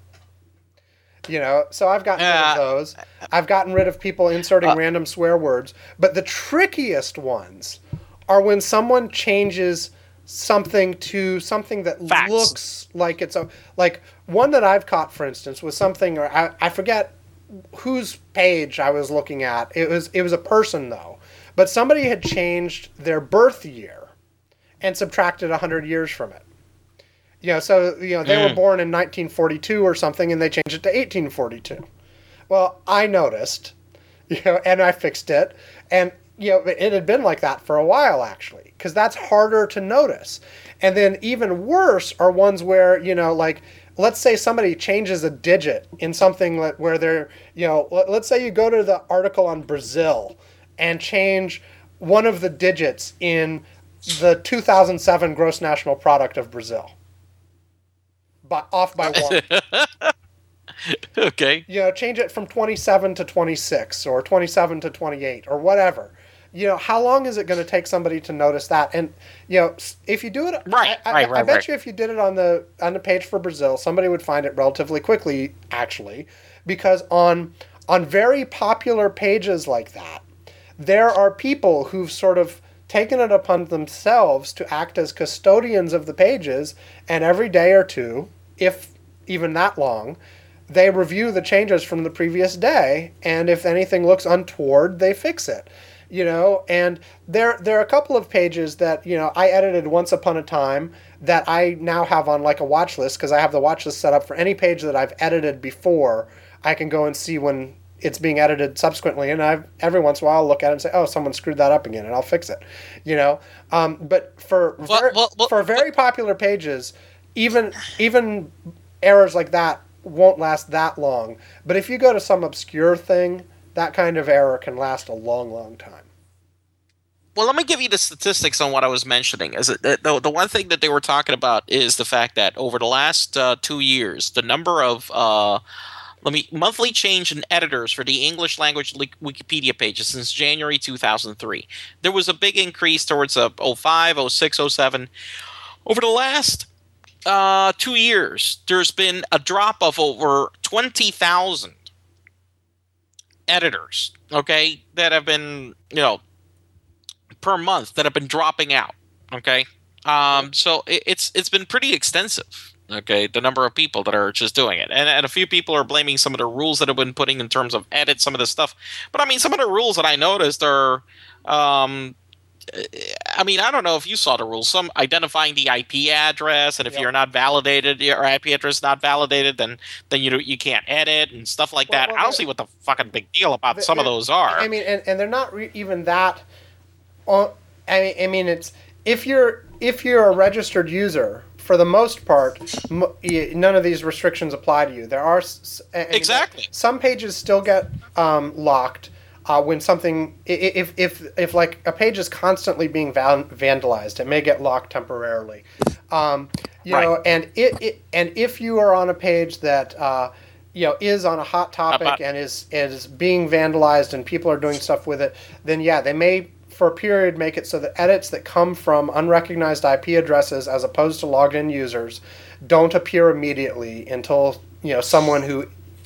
You know, so I've gotten rid Yeah. of those. I've gotten rid of people inserting Uh, random swear words. But the trickiest ones are when someone changes something to something that Facts. looks like it's a like one that I've caught, for instance, was something, or I, I forget whose page I was looking at. It was it was a person though, but somebody had changed their birth year and subtracted a hundred years from it. You know, so you know they were born in nineteen forty-two or something, and they changed it to eighteen forty-two. Well, I noticed, you know, and I fixed it, and you know it had been like that for a while actually, because that's harder to notice. And then even worse are ones where, you know, like let's say somebody changes a digit in something that- where they're, you know, let- let's say you go to the article on Brazil and change one of the digits in the two thousand seven gross national product of Brazil. By, off by one. okay. You know, change it from twenty-seven to twenty-six or twenty-seven to twenty-eight or whatever. You know, how long is it going to take somebody to notice that? And, you know, s- if you do it, Right, I, I, right, I right, bet right. you if you did it on the on the page for Brazil, somebody would find it relatively quickly, actually, because on on very popular pages like that, there are people who've sort of taken it upon themselves to act as custodians of the pages, and every day or two, if even that long, they review the changes from the previous day, and if anything looks untoward, they fix it. You know, and there there are a couple of pages that, you know, I edited once upon a time that I now have on like a watch list, because I have the watch list set up for any page that I've edited before. I can go and see when it's being edited subsequently, and I've every once in a while I'll look at it and say, oh, someone screwed that up again, and I'll fix it. You know, um, but for Well, ver- well, well, for very popular pages, even even errors like that won't last that long. But if you go to some obscure thing, that kind of error can last a long, long time. Well, let me give you the statistics on what I was mentioning. Is it, the, the one thing that they were talking about is the fact that over the last uh, two years, the number of uh, let me monthly change in editors for the English language li- Wikipedia pages since January two thousand three, there was a big increase towards uh, oh five, oh six, oh seven. Over the last uh, two years, there's been a drop of over twenty thousand editors, okay, that have been, you know, per month that have been dropping out. Okay, um, so it, it's it's been pretty extensive. Okay, the number of people that are just doing it. And, and a few people are blaming some of the rules that have been putting in terms of edit some of this stuff. But I mean, some of the rules that I noticed are, um, I mean, I don't know if you saw the rules. Some identifying the I P address, and if Yep. you're not validated, your I P address is not validated, then then you you can't edit and stuff like Well, that. well, I don't the- see what the fucking big deal about The- some of the- those are. I mean, and, and they're not re- even that. Uh, I mean, I mean, it's if you're if you're a registered user, for the most part, m- y- none of these restrictions apply to you. There are s- I mean, Exactly. some pages still get um, locked uh, when something i- i- if if if like a page is constantly being val- vandalized, it may get locked temporarily. Um, you Right. know, and it, it and if you are on a page that uh, you know is on a hot topic About- and is is being vandalized and people are doing stuff with it, then yeah, they may for a period make it so that edits that come from unrecognized I P addresses as opposed to logged in users don't appear immediately until you know someone who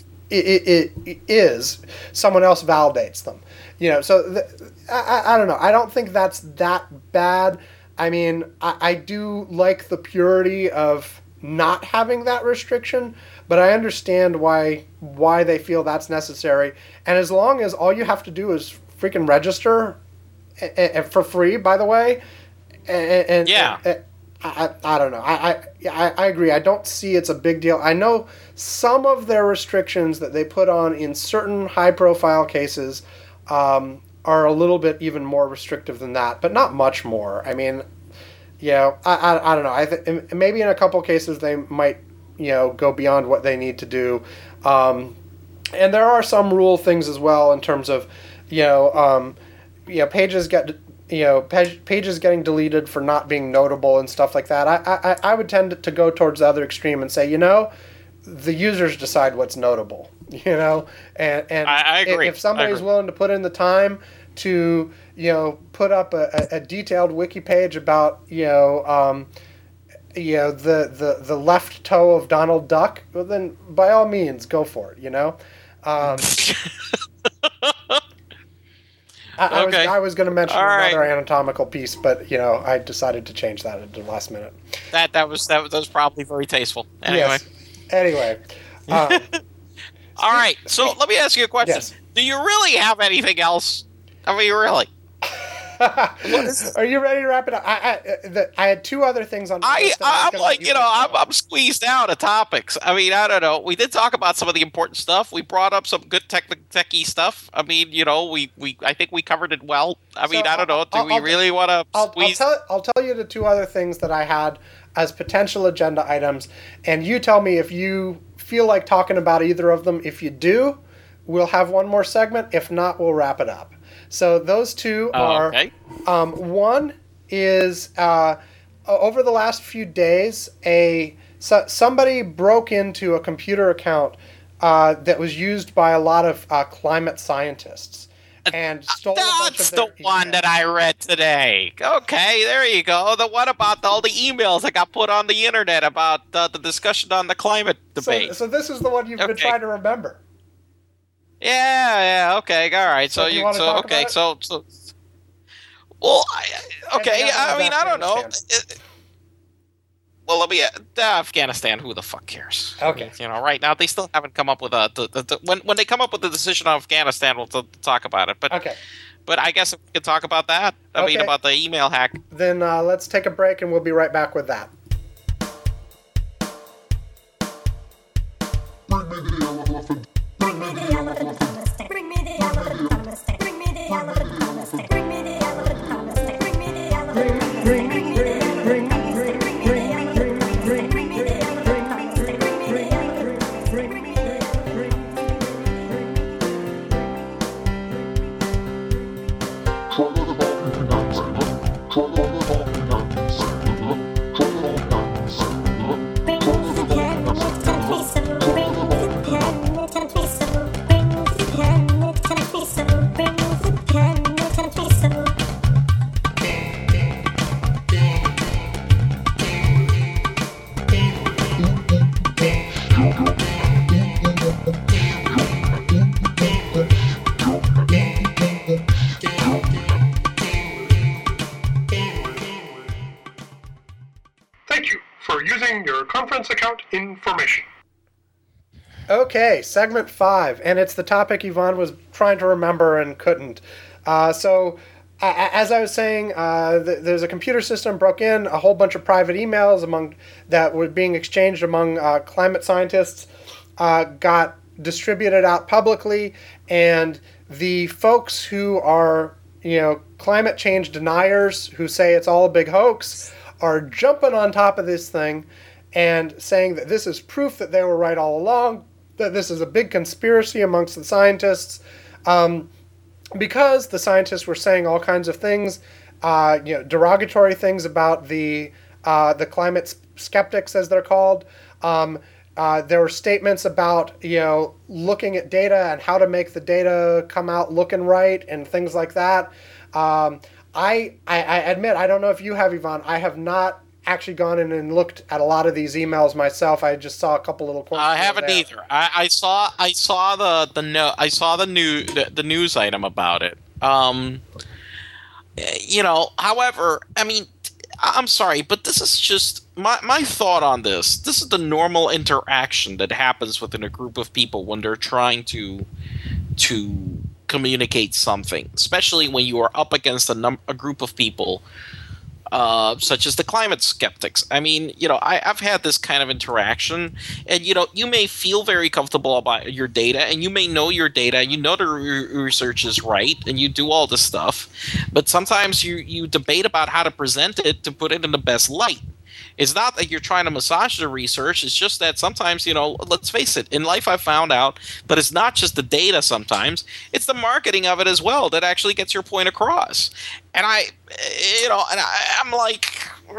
it, it, it is someone else validates them. You know, so th- I, I I don't know. I don't think that's that bad. I mean, I, I do like the purity of not having that restriction, but I understand why why they feel that's necessary. And as long as all you have to do is freaking register, and, and for free, by the way, and, and Yeah. and- I, I, I don't know. I, I I I agree. I don't see it's a big deal. I know some of their restrictions that they put on in certain high-profile cases um, are a little bit even more restrictive than that, but not much more. I mean, you know, I, I, I don't know. I th- maybe in a couple cases they might, you know, go beyond what they need to do. Um, and there are some rule things as well in terms of, you know, um, you know, pages get, you know, page, pages getting deleted for not being notable and stuff like that. I, I, I would tend to go towards the other extreme and say, you know, the users decide what's notable, you know, and, and I- I agree. if somebody's I agree. willing to put in the time to, you know, put up a, a, a detailed wiki page about, you know, um, you know, the, the, the left toe of Donald Duck, well, then by all means, go for it, you know? Um, I, I was, Okay. I was going to mention All right. another anatomical piece, but, you know, I decided to change that at the last minute. that that was that was, that was probably very tasteful. Anyway. Yes. Anyway. Um, All right. So let me ask you a question. Yes. Do you really have anything else? I mean, really? are you ready to wrap it up? I, I, uh, the, I had two other things on my I, list that I was I'm gonna like, let you know, pick I'm, up. I'm squeezed out of topics. I mean, I don't know. We did talk about some of the important stuff. We brought up some good tech, techie stuff. I mean, you know, we, we I think we covered it well. I mean, So, I don't know. Do I'll- we I'll- really want to I'll, I'll squeeze? tell I'll tell you the two other things that I had as potential agenda items, and you tell me if you feel like talking about either of them. If you do, we'll have one more segment. If not, we'll wrap it up. So those two Oh, are okay. um, one is uh, over the last few days, a so, somebody broke into a computer account uh, that was used by a lot of uh, climate scientists and stole a bunch That's of their the one emails. that I read today. Okay, there you go. The one about all the emails that got put on the internet about uh, the discussion on the climate debate. So, so this is the one you've been Okay. trying to remember. Yeah, yeah, okay, all right. So So, do you you, wanna so talk okay, about so so. Well, I, okay. Anything I other mean, than I don't know. Afghanistan? It- well, let me. Uh, Afghanistan. Who the fuck cares? Okay. You know, right now they still haven't come up with a. The, the, the, when when they come up with a decision on Afghanistan, we'll t- talk about it. But Okay, but I guess we could talk about that. I mean, Okay. about the email hack. then uh, let's take a break and we'll be right back with that. Bring me the elephant. Bring me the elephant on the stick. Bring me the elephant on the stick. Bring me the elephant on the stick. Bring me the elephant on the stick. Bring me the elephant on the stick. Bring me the elephant on the stick. Bring me the elephant on the stick. Bring me the elephant on the stick. Bring me the elephant on the stick. Bring me the Bring me the pen, it's a piece of bring me the pen, it's a piece balance account information. Okay, segment five, and it's the topic Yvonne was trying to remember and couldn't. Uh, so, a- a- as I was saying, uh, th- there's a computer system broke in, a whole bunch of private emails among that were being exchanged among uh, climate scientists uh, got distributed out publicly, and the folks who are, you know, climate change deniers who say it's all a big hoax are jumping on top of this thing and saying that this is proof that they were right all along, that this is a big conspiracy amongst the scientists, um, because the scientists were saying all kinds of things, uh, you know, derogatory things about the uh, the climate s- skeptics, as they're called. Um, uh, there were statements about, you know, looking at data and how to make the data come out looking right and things like that. Um, I, I I admit, I don't know if you have, Yvonne. I have not actually gone in and looked at a lot of these emails myself. I just saw a couple little quotes. I here haven't and there. either. I, I saw I saw the the no I saw the new the, the news item about it. Um, you know, however, I mean, I'm sorry, but this is just my my thought on this. This is the normal interaction that happens within a group of people when they're trying to to communicate something, especially when you are up against a num- a group of people. Uh, such as the climate skeptics. I mean, you know, I, I've had this kind of interaction, and you know, you may feel very comfortable about your data, and you may know your data, and you know the re- research is right, and you do all this stuff, but sometimes you you debate about how to present it to put it in the best light. It's not that you're trying to massage the research. It's just that sometimes, you know, let's face it, in life I've found out that it's not just the data sometimes, it's the marketing of it as well that actually gets your point across. And I, you know, and I, I'm like,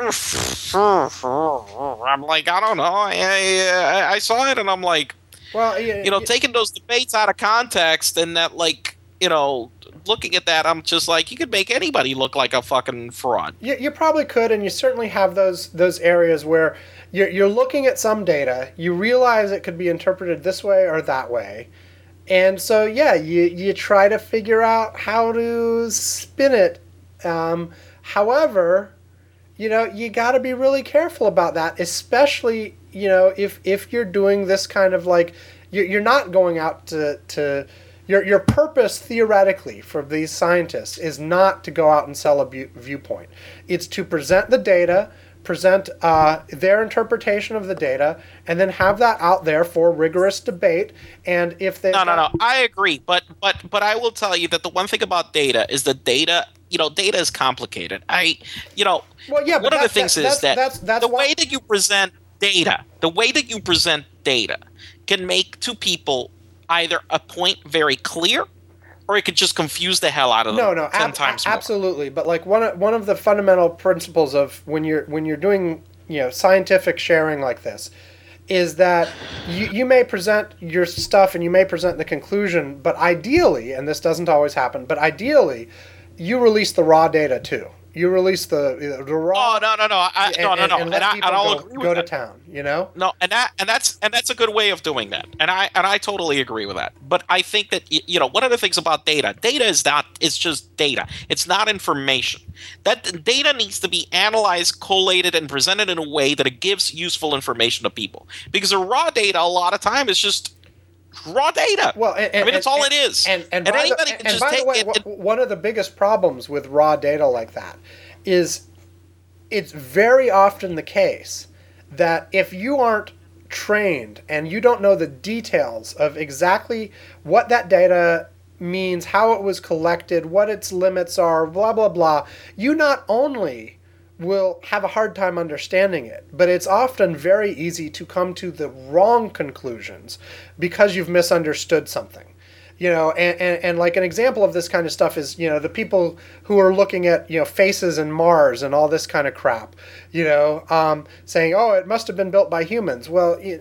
I'm like, I don't know. I, I, I saw it and I'm like, Well, you, you know, taking those debates out of context and that, like, you know, looking at that, I'm just like, you could make anybody look like a fucking fraud. You, you probably could, and you certainly have those those areas where you're, you're looking at some data, you realize it could be interpreted this way or that way, and so yeah, you you try to figure out how to spin it. Um, however, you know, you got to be really careful about that, especially, you know, if if you're doing this kind of like, you're, you're not going out to to Your your purpose, theoretically, for these scientists is not to go out and sell a bu- viewpoint. It's to present the data, present uh, their interpretation of the data, and then have that out there for rigorous debate. And if they No, no, no. I agree, but but but I will tell you that the one thing about data is that data, you know, data is complicated. I, you know, Well, yeah, but one of the that- things that- is that that's- that's the why- way that you present data, the way that you present data, can make to people either a point very clear, or it could just confuse the hell out of them no, no, ten ab- times a- more. absolutely. But like one of, one of the fundamental principles of when you're when you're doing, you know, scientific sharing like this, is that you, you may present your stuff and you may present the conclusion, but ideally, and this doesn't always happen, but ideally, you release the raw data too. You release the the raw. Oh no, no, no, I, and, no, no, no, and, and let and, I, people and I'll go, agree go with to that. town. You know. No, and that and that's and that's a good way of doing that, and I and I totally agree with that. But I think that y- you know, one of the things about data, data is not, it's just data. It's not information. That data needs to be analyzed, collated, and presented in a way that it gives useful information to people. Because the raw data, a lot of time, is just raw data. Well, and, I mean, and, it's all and, it is. And, and, and by anybody the, can and just by take the way, it. wh- and- one of the biggest problems with raw data like that is it's very often the case that if you aren't trained and you don't know the details of exactly what that data means, how it was collected, what its limits are, blah, blah, blah, you not only will have a hard time understanding it, but it's often very easy to come to the wrong conclusions because you've misunderstood something. You know, and, and, and like an example of this kind of stuff is, you know, the people who are looking at, you know, faces in Mars and all this kind of crap, you know, um, saying, oh, it must have been built by humans. Well, y-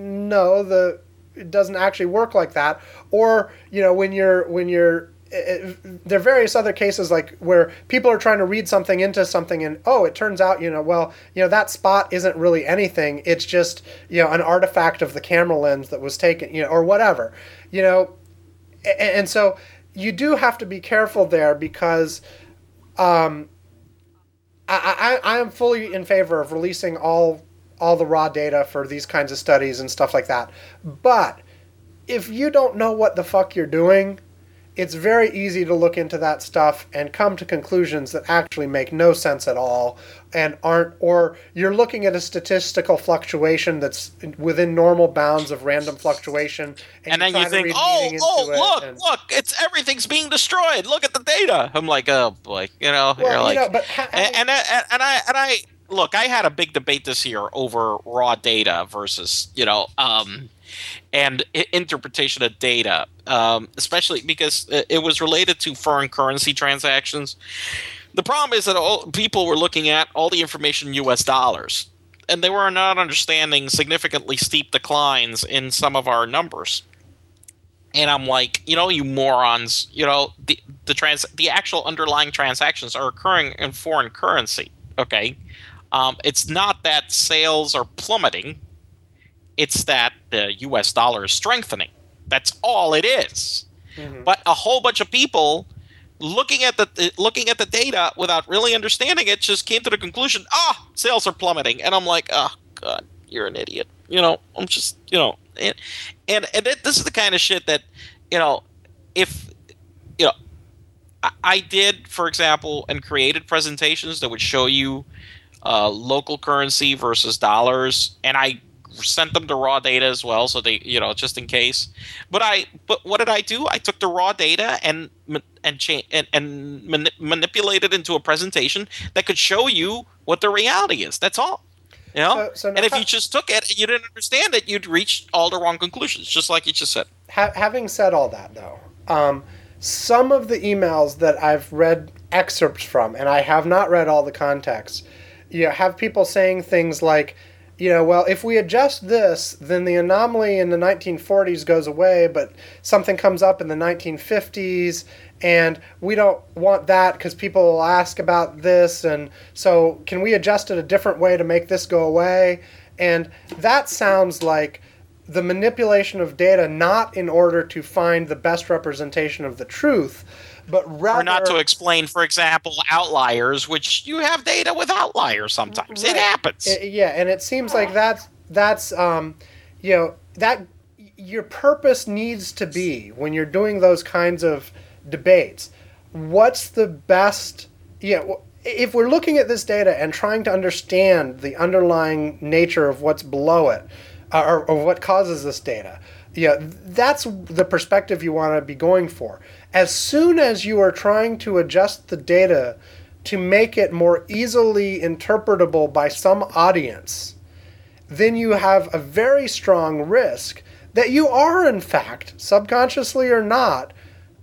no, the it doesn't actually work like that. Or, you know, when you're, when you're, it, there are various other cases like where people are trying to read something into something and, oh, it turns out, you know, well, you know, that spot isn't really anything. It's just, you know, an artifact of the camera lens that was taken, you know, or whatever, you know. And so you do have to be careful there because um, I, I, I am fully in favor of releasing all all the raw data for these kinds of studies and stuff like that. But if you don't know what the fuck you're doing, it's very easy to look into that stuff and come to conclusions that actually make no sense at all and aren't, or you're looking at a statistical fluctuation that's within normal bounds of random fluctuation. And, you then try you to think, read oh, meaning into oh, it, look, and- look, it's everything's being destroyed. Look at the data. I'm like, oh boy, you know, Well, you're you like, know, but ha- and, and, and, and I, and I, look, I had a big debate this year over raw data versus, you know, um, and I- interpretation of data, um, especially because it it was related to foreign currency transactions. The problem is that all, people were looking at all the information in U S dollars, and they were not understanding significantly steep declines in some of our numbers. And I'm like, you know, you morons, you know, the the trans the actual underlying transactions are occurring in foreign currency. Okay, um, it's not that sales are plummeting; it's that the U S dollar is strengthening. That's all it is. Mhm. But a whole bunch of people looking at the looking at the data without really understanding it just came to the conclusion, ah, sales are plummeting, and I'm like, oh god, you're an idiot. You know, I'm just, you know, and and, and it, this is the kind of shit that, you know, if you know, I, I did, for example, and created presentations that would show you uh, local currency versus dollars, and I sent them to raw data as well, so they, you know, just in case. But I, but what did I do? I took the raw data and and cha- and, and mani- manipulated into a presentation that could show you what the reality is. That's all. You know, So- so now and if how- you just took it and you didn't understand it, you'd reach all the wrong conclusions, just like you just said. Ha- having said all that, though, um, some of the emails that I've read excerpts from, and I have not read all the context, you know, have people saying things like, you know, well, if we adjust this, then the anomaly in the nineteen forties goes away, but something comes up in the nineteen fifties, and we don't want that because people will ask about this, and so can we adjust it a different way to make this go away? And that sounds like the manipulation of data not in order to find the best representation of the truth, but rather Or not to explain, for example, outliers, which you have data with outliers sometimes. It Right. happens. I- yeah, and it seems like that's that's um, you know, that your purpose needs to be when you're doing those kinds of debates. What's the best? Yeah, w- if we're looking at this data and trying to understand the underlying nature of what's below it, uh, or, or what causes this data, yeah, that's the perspective you want to be going for. As soon as you are trying to adjust the data to make it more easily interpretable by some audience, then you have a very strong risk that you are, in fact, subconsciously or not,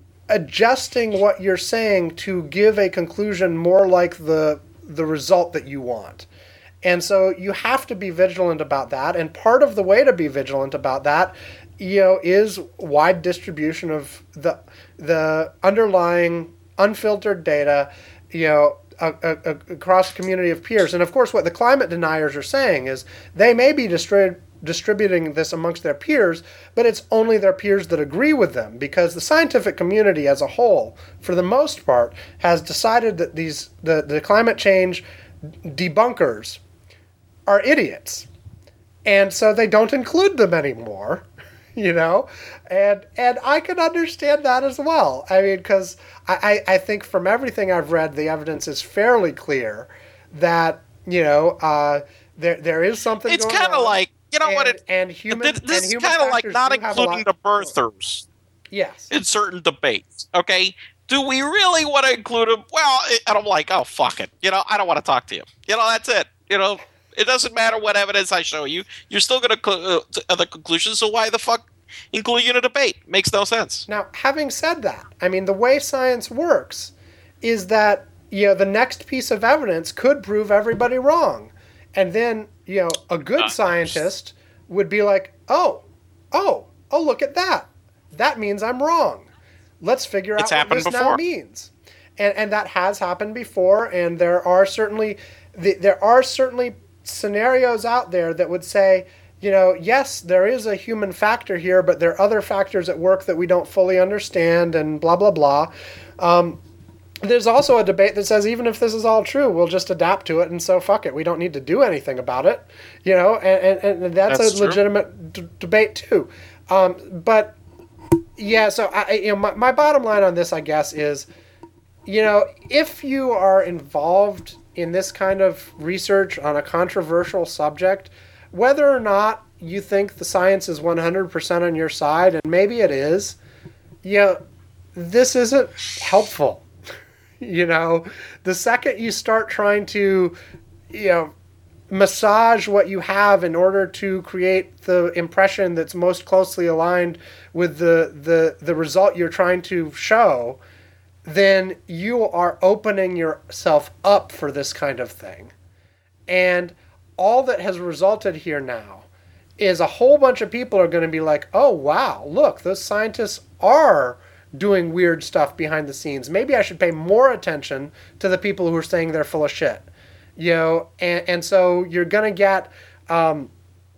adjusting what you're saying to give a conclusion more like the the result that you want. And so you have to be vigilant about that. And part of the way to be vigilant about that, you know, is wide distribution of the the underlying unfiltered data, you know, a, a, a, across a community of peers. And of course, what the climate deniers are saying is they may be distri- distributing this amongst their peers, but it's only their peers that agree with them, because the scientific community as a whole, for the most part, has decided that these the, the climate change debunkers are idiots. And so they don't include them anymore, you know? And and I can understand that as well. I mean, because I, I, I think from everything I've read, the evidence is fairly clear that, you know, uh, there there is something It's going kind of on. like, you know and, what? It, and human, th- this and is human kind of like factors not do have a including the lot- birthers Yes. in certain debates. Okay, do we really want to include them? Well, it, and I'm like, oh fuck it. You know, I don't want to talk to you. You know, that's it. You know, it doesn't matter what evidence I show you. You're still going to cl- uh, the conclusion. So why the fuck include you in a debate? Makes no sense. Now, having said that, I mean, the way science works is that, you know, the next piece of evidence could prove everybody wrong. And then, you know, a good Uh, scientist would be like, oh, oh, oh, look at that. That means I'm wrong. Let's figure It's out what happened this now before. means. And and that has happened before, and there are certainly the, there are certainly scenarios out there that would say, you know, yes, there is a human factor here, but there are other factors at work that we don't fully understand, and blah blah blah. Um, there's also a debate that says even if this is all true, we'll just adapt to it, and so fuck it. We don't need to do anything about it, you know. And and, and that's, That's a true. legitimate d- debate too. Um, but yeah, so I, you know, my, my bottom line on this, I guess, is, you know, if you are involved in this kind of research on a controversial subject, whether or not you think the science is one hundred percent on your side, and maybe it is, you know, this isn't helpful. You know, the second you start trying to, you know, massage what you have in order to create the impression that's most closely aligned with the, the, the result you're trying to show, then you are opening yourself up for this kind of thing. And all that has resulted here now is a whole bunch of people are going to be like, oh, wow, look, those scientists are doing weird stuff behind the scenes. Maybe I should pay more attention to the people who are saying they're full of shit. You know, and, and so you're going to get, um,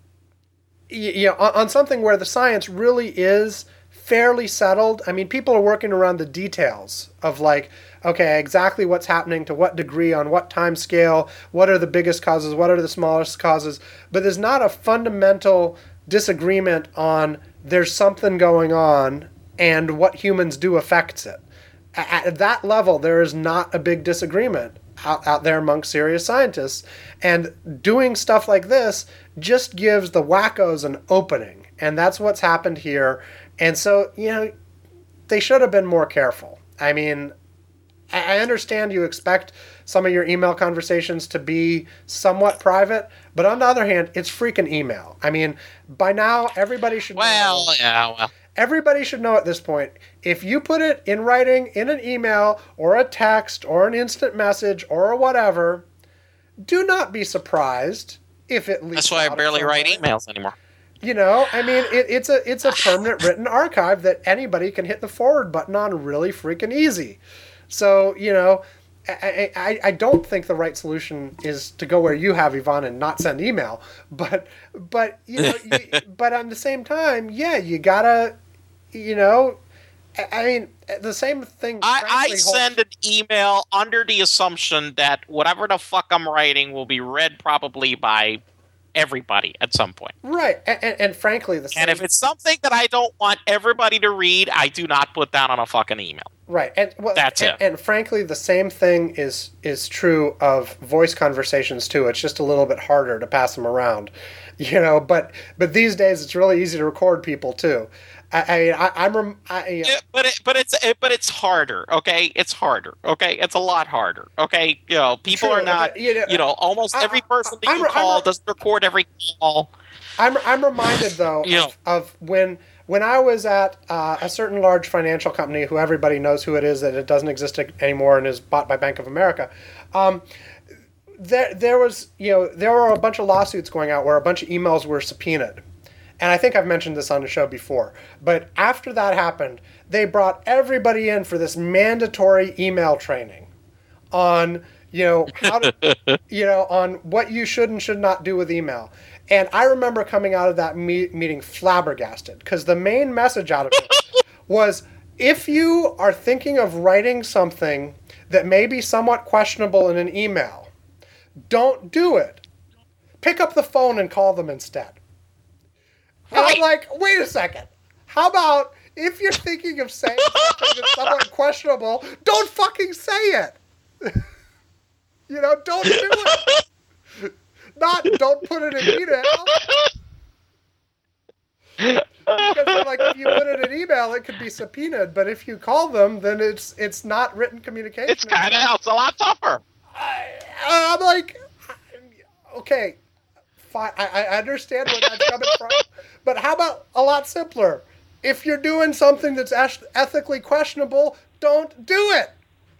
you, you know, on, on something where the science really is fairly settled. I mean, people are working around the details of like, okay, exactly what's happening, to what degree, on what time scale, what are the biggest causes, what are the smallest causes. But there's not a fundamental disagreement on there's something going on and what humans do affects it. At that level, there is not a big disagreement out, out there among serious scientists. And doing stuff like this just gives the wackos an opening. And that's what's happened here. And so, you know, they should have been more careful. I mean, I understand you expect some of your email conversations to be somewhat private, but on the other hand, it's freaking email. I mean, by now, everybody should Well, know. yeah, well. Everybody should know at this point, if you put it in writing, in an email, or a text, or an instant message, or whatever, do not be surprised if it leaks That's why I out barely write somewhere. emails anymore. You know, I mean, it, it's a it's a permanent written archive that anybody can hit the forward button on really freaking easy. So, you know, I, I, I don't think the right solution is to go where you have, Yvonne, and not send email. But, but you know, you, but at the same time, yeah, you gotta, you know, I, I mean, the same thing. I, I frankly, holds- send an email under the assumption that whatever the fuck I'm writing will be read probably by everybody at some point. Right, and, and, and frankly, the same. And if it's something that I don't want everybody to read, I do not put down on a fucking email. Right, and well, That's and, it. And frankly, the same thing is is true of voice conversations too. It's just a little bit harder to pass them around, you know. But but these days, it's really easy to record people too. I, I mean, I, I'm rem- I, you know, Yeah, but it, but it's it, but it's harder. Okay, it's harder. Okay, it's a lot harder. Okay, you know, people True, are not. but, you know, You know, almost I- every person that I'm- you I'm- call doesn't record every call. I'm I'm reminded though You know. of, of when when I was at uh, a certain large financial company who everybody knows who it is, that it doesn't exist anymore and is bought by Bank of America. Um, there there was you know there were a bunch of lawsuits going out where a bunch of emails were subpoenaed. And I think I've mentioned this on the show before. But after that happened, they brought everybody in for this mandatory email training on, you know, how to, you know, on what you should and should not do with email. And I remember coming out of that me- meeting flabbergasted, because the main message out of it was, if you are thinking of writing something that may be somewhat questionable in an email, don't do it. Pick up the phone and call them instead. And I'm Right. like, wait a second. How about if you're thinking of saying something that's somewhat questionable, don't fucking say it. You know, don't do it. Not don't put it in email. Because like if you put it in email, it could be subpoenaed. But if you call them, then it's it's not written communication. It's kind of it's a lot tougher. I, I'm like, okay, fine. I, I understand where that's coming from, but how about a lot simpler? If you're doing something that's eth- ethically questionable, don't do it.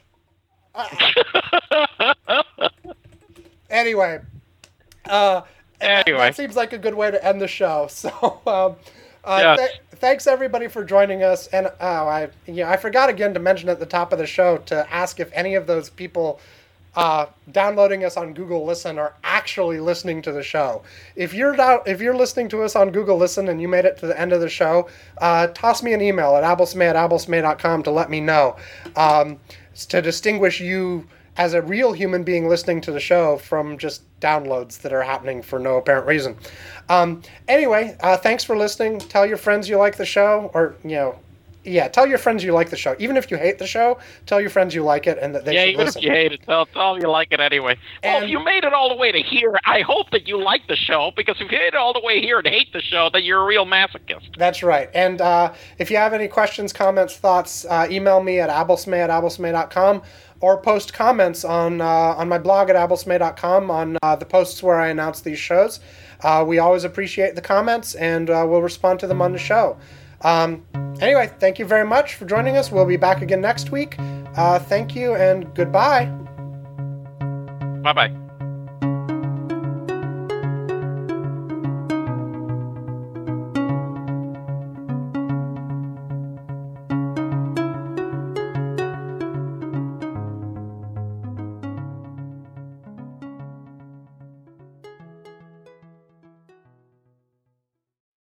Uh, anyway, uh, Anyway. that seems like a good way to end the show. So, um, uh, Yeah. th- thanks everybody for joining us. And oh, I, you know, I forgot again to mention at the top of the show to ask if any of those people uh, downloading us on Google Listen are actually listening to the show. If you're down, if you're listening to us on Google Listen and you made it to the end of the show, uh, toss me an email at abblesmay at abblesmay dot com to let me know. Um, to distinguish you as a real human being listening to the show from just downloads that are happening for no apparent reason. Um, anyway, uh, thanks for listening. Tell your friends you like the show, or, you know, yeah, tell your friends you like the show. Even if you hate the show, tell your friends you like it and that they yeah, should even listen. if you hate it, tell, tell them you like it anyway. Well, And- if you made it all the way to here, I hope that you like the show, because if you made it all the way here and hate the show, then you're a real masochist. That's right. And uh, if you have any questions, comments, thoughts, uh, email me at abelsmay at abelsmay dot com or post comments on uh, on my blog at abelsmay dot com on uh, the posts where I announce these shows. Uh, we always appreciate the comments, and uh, we'll respond to them on the show. Um, anyway, thank you very much for joining us. We'll be back again next week. Uh, thank you and goodbye. Bye-bye.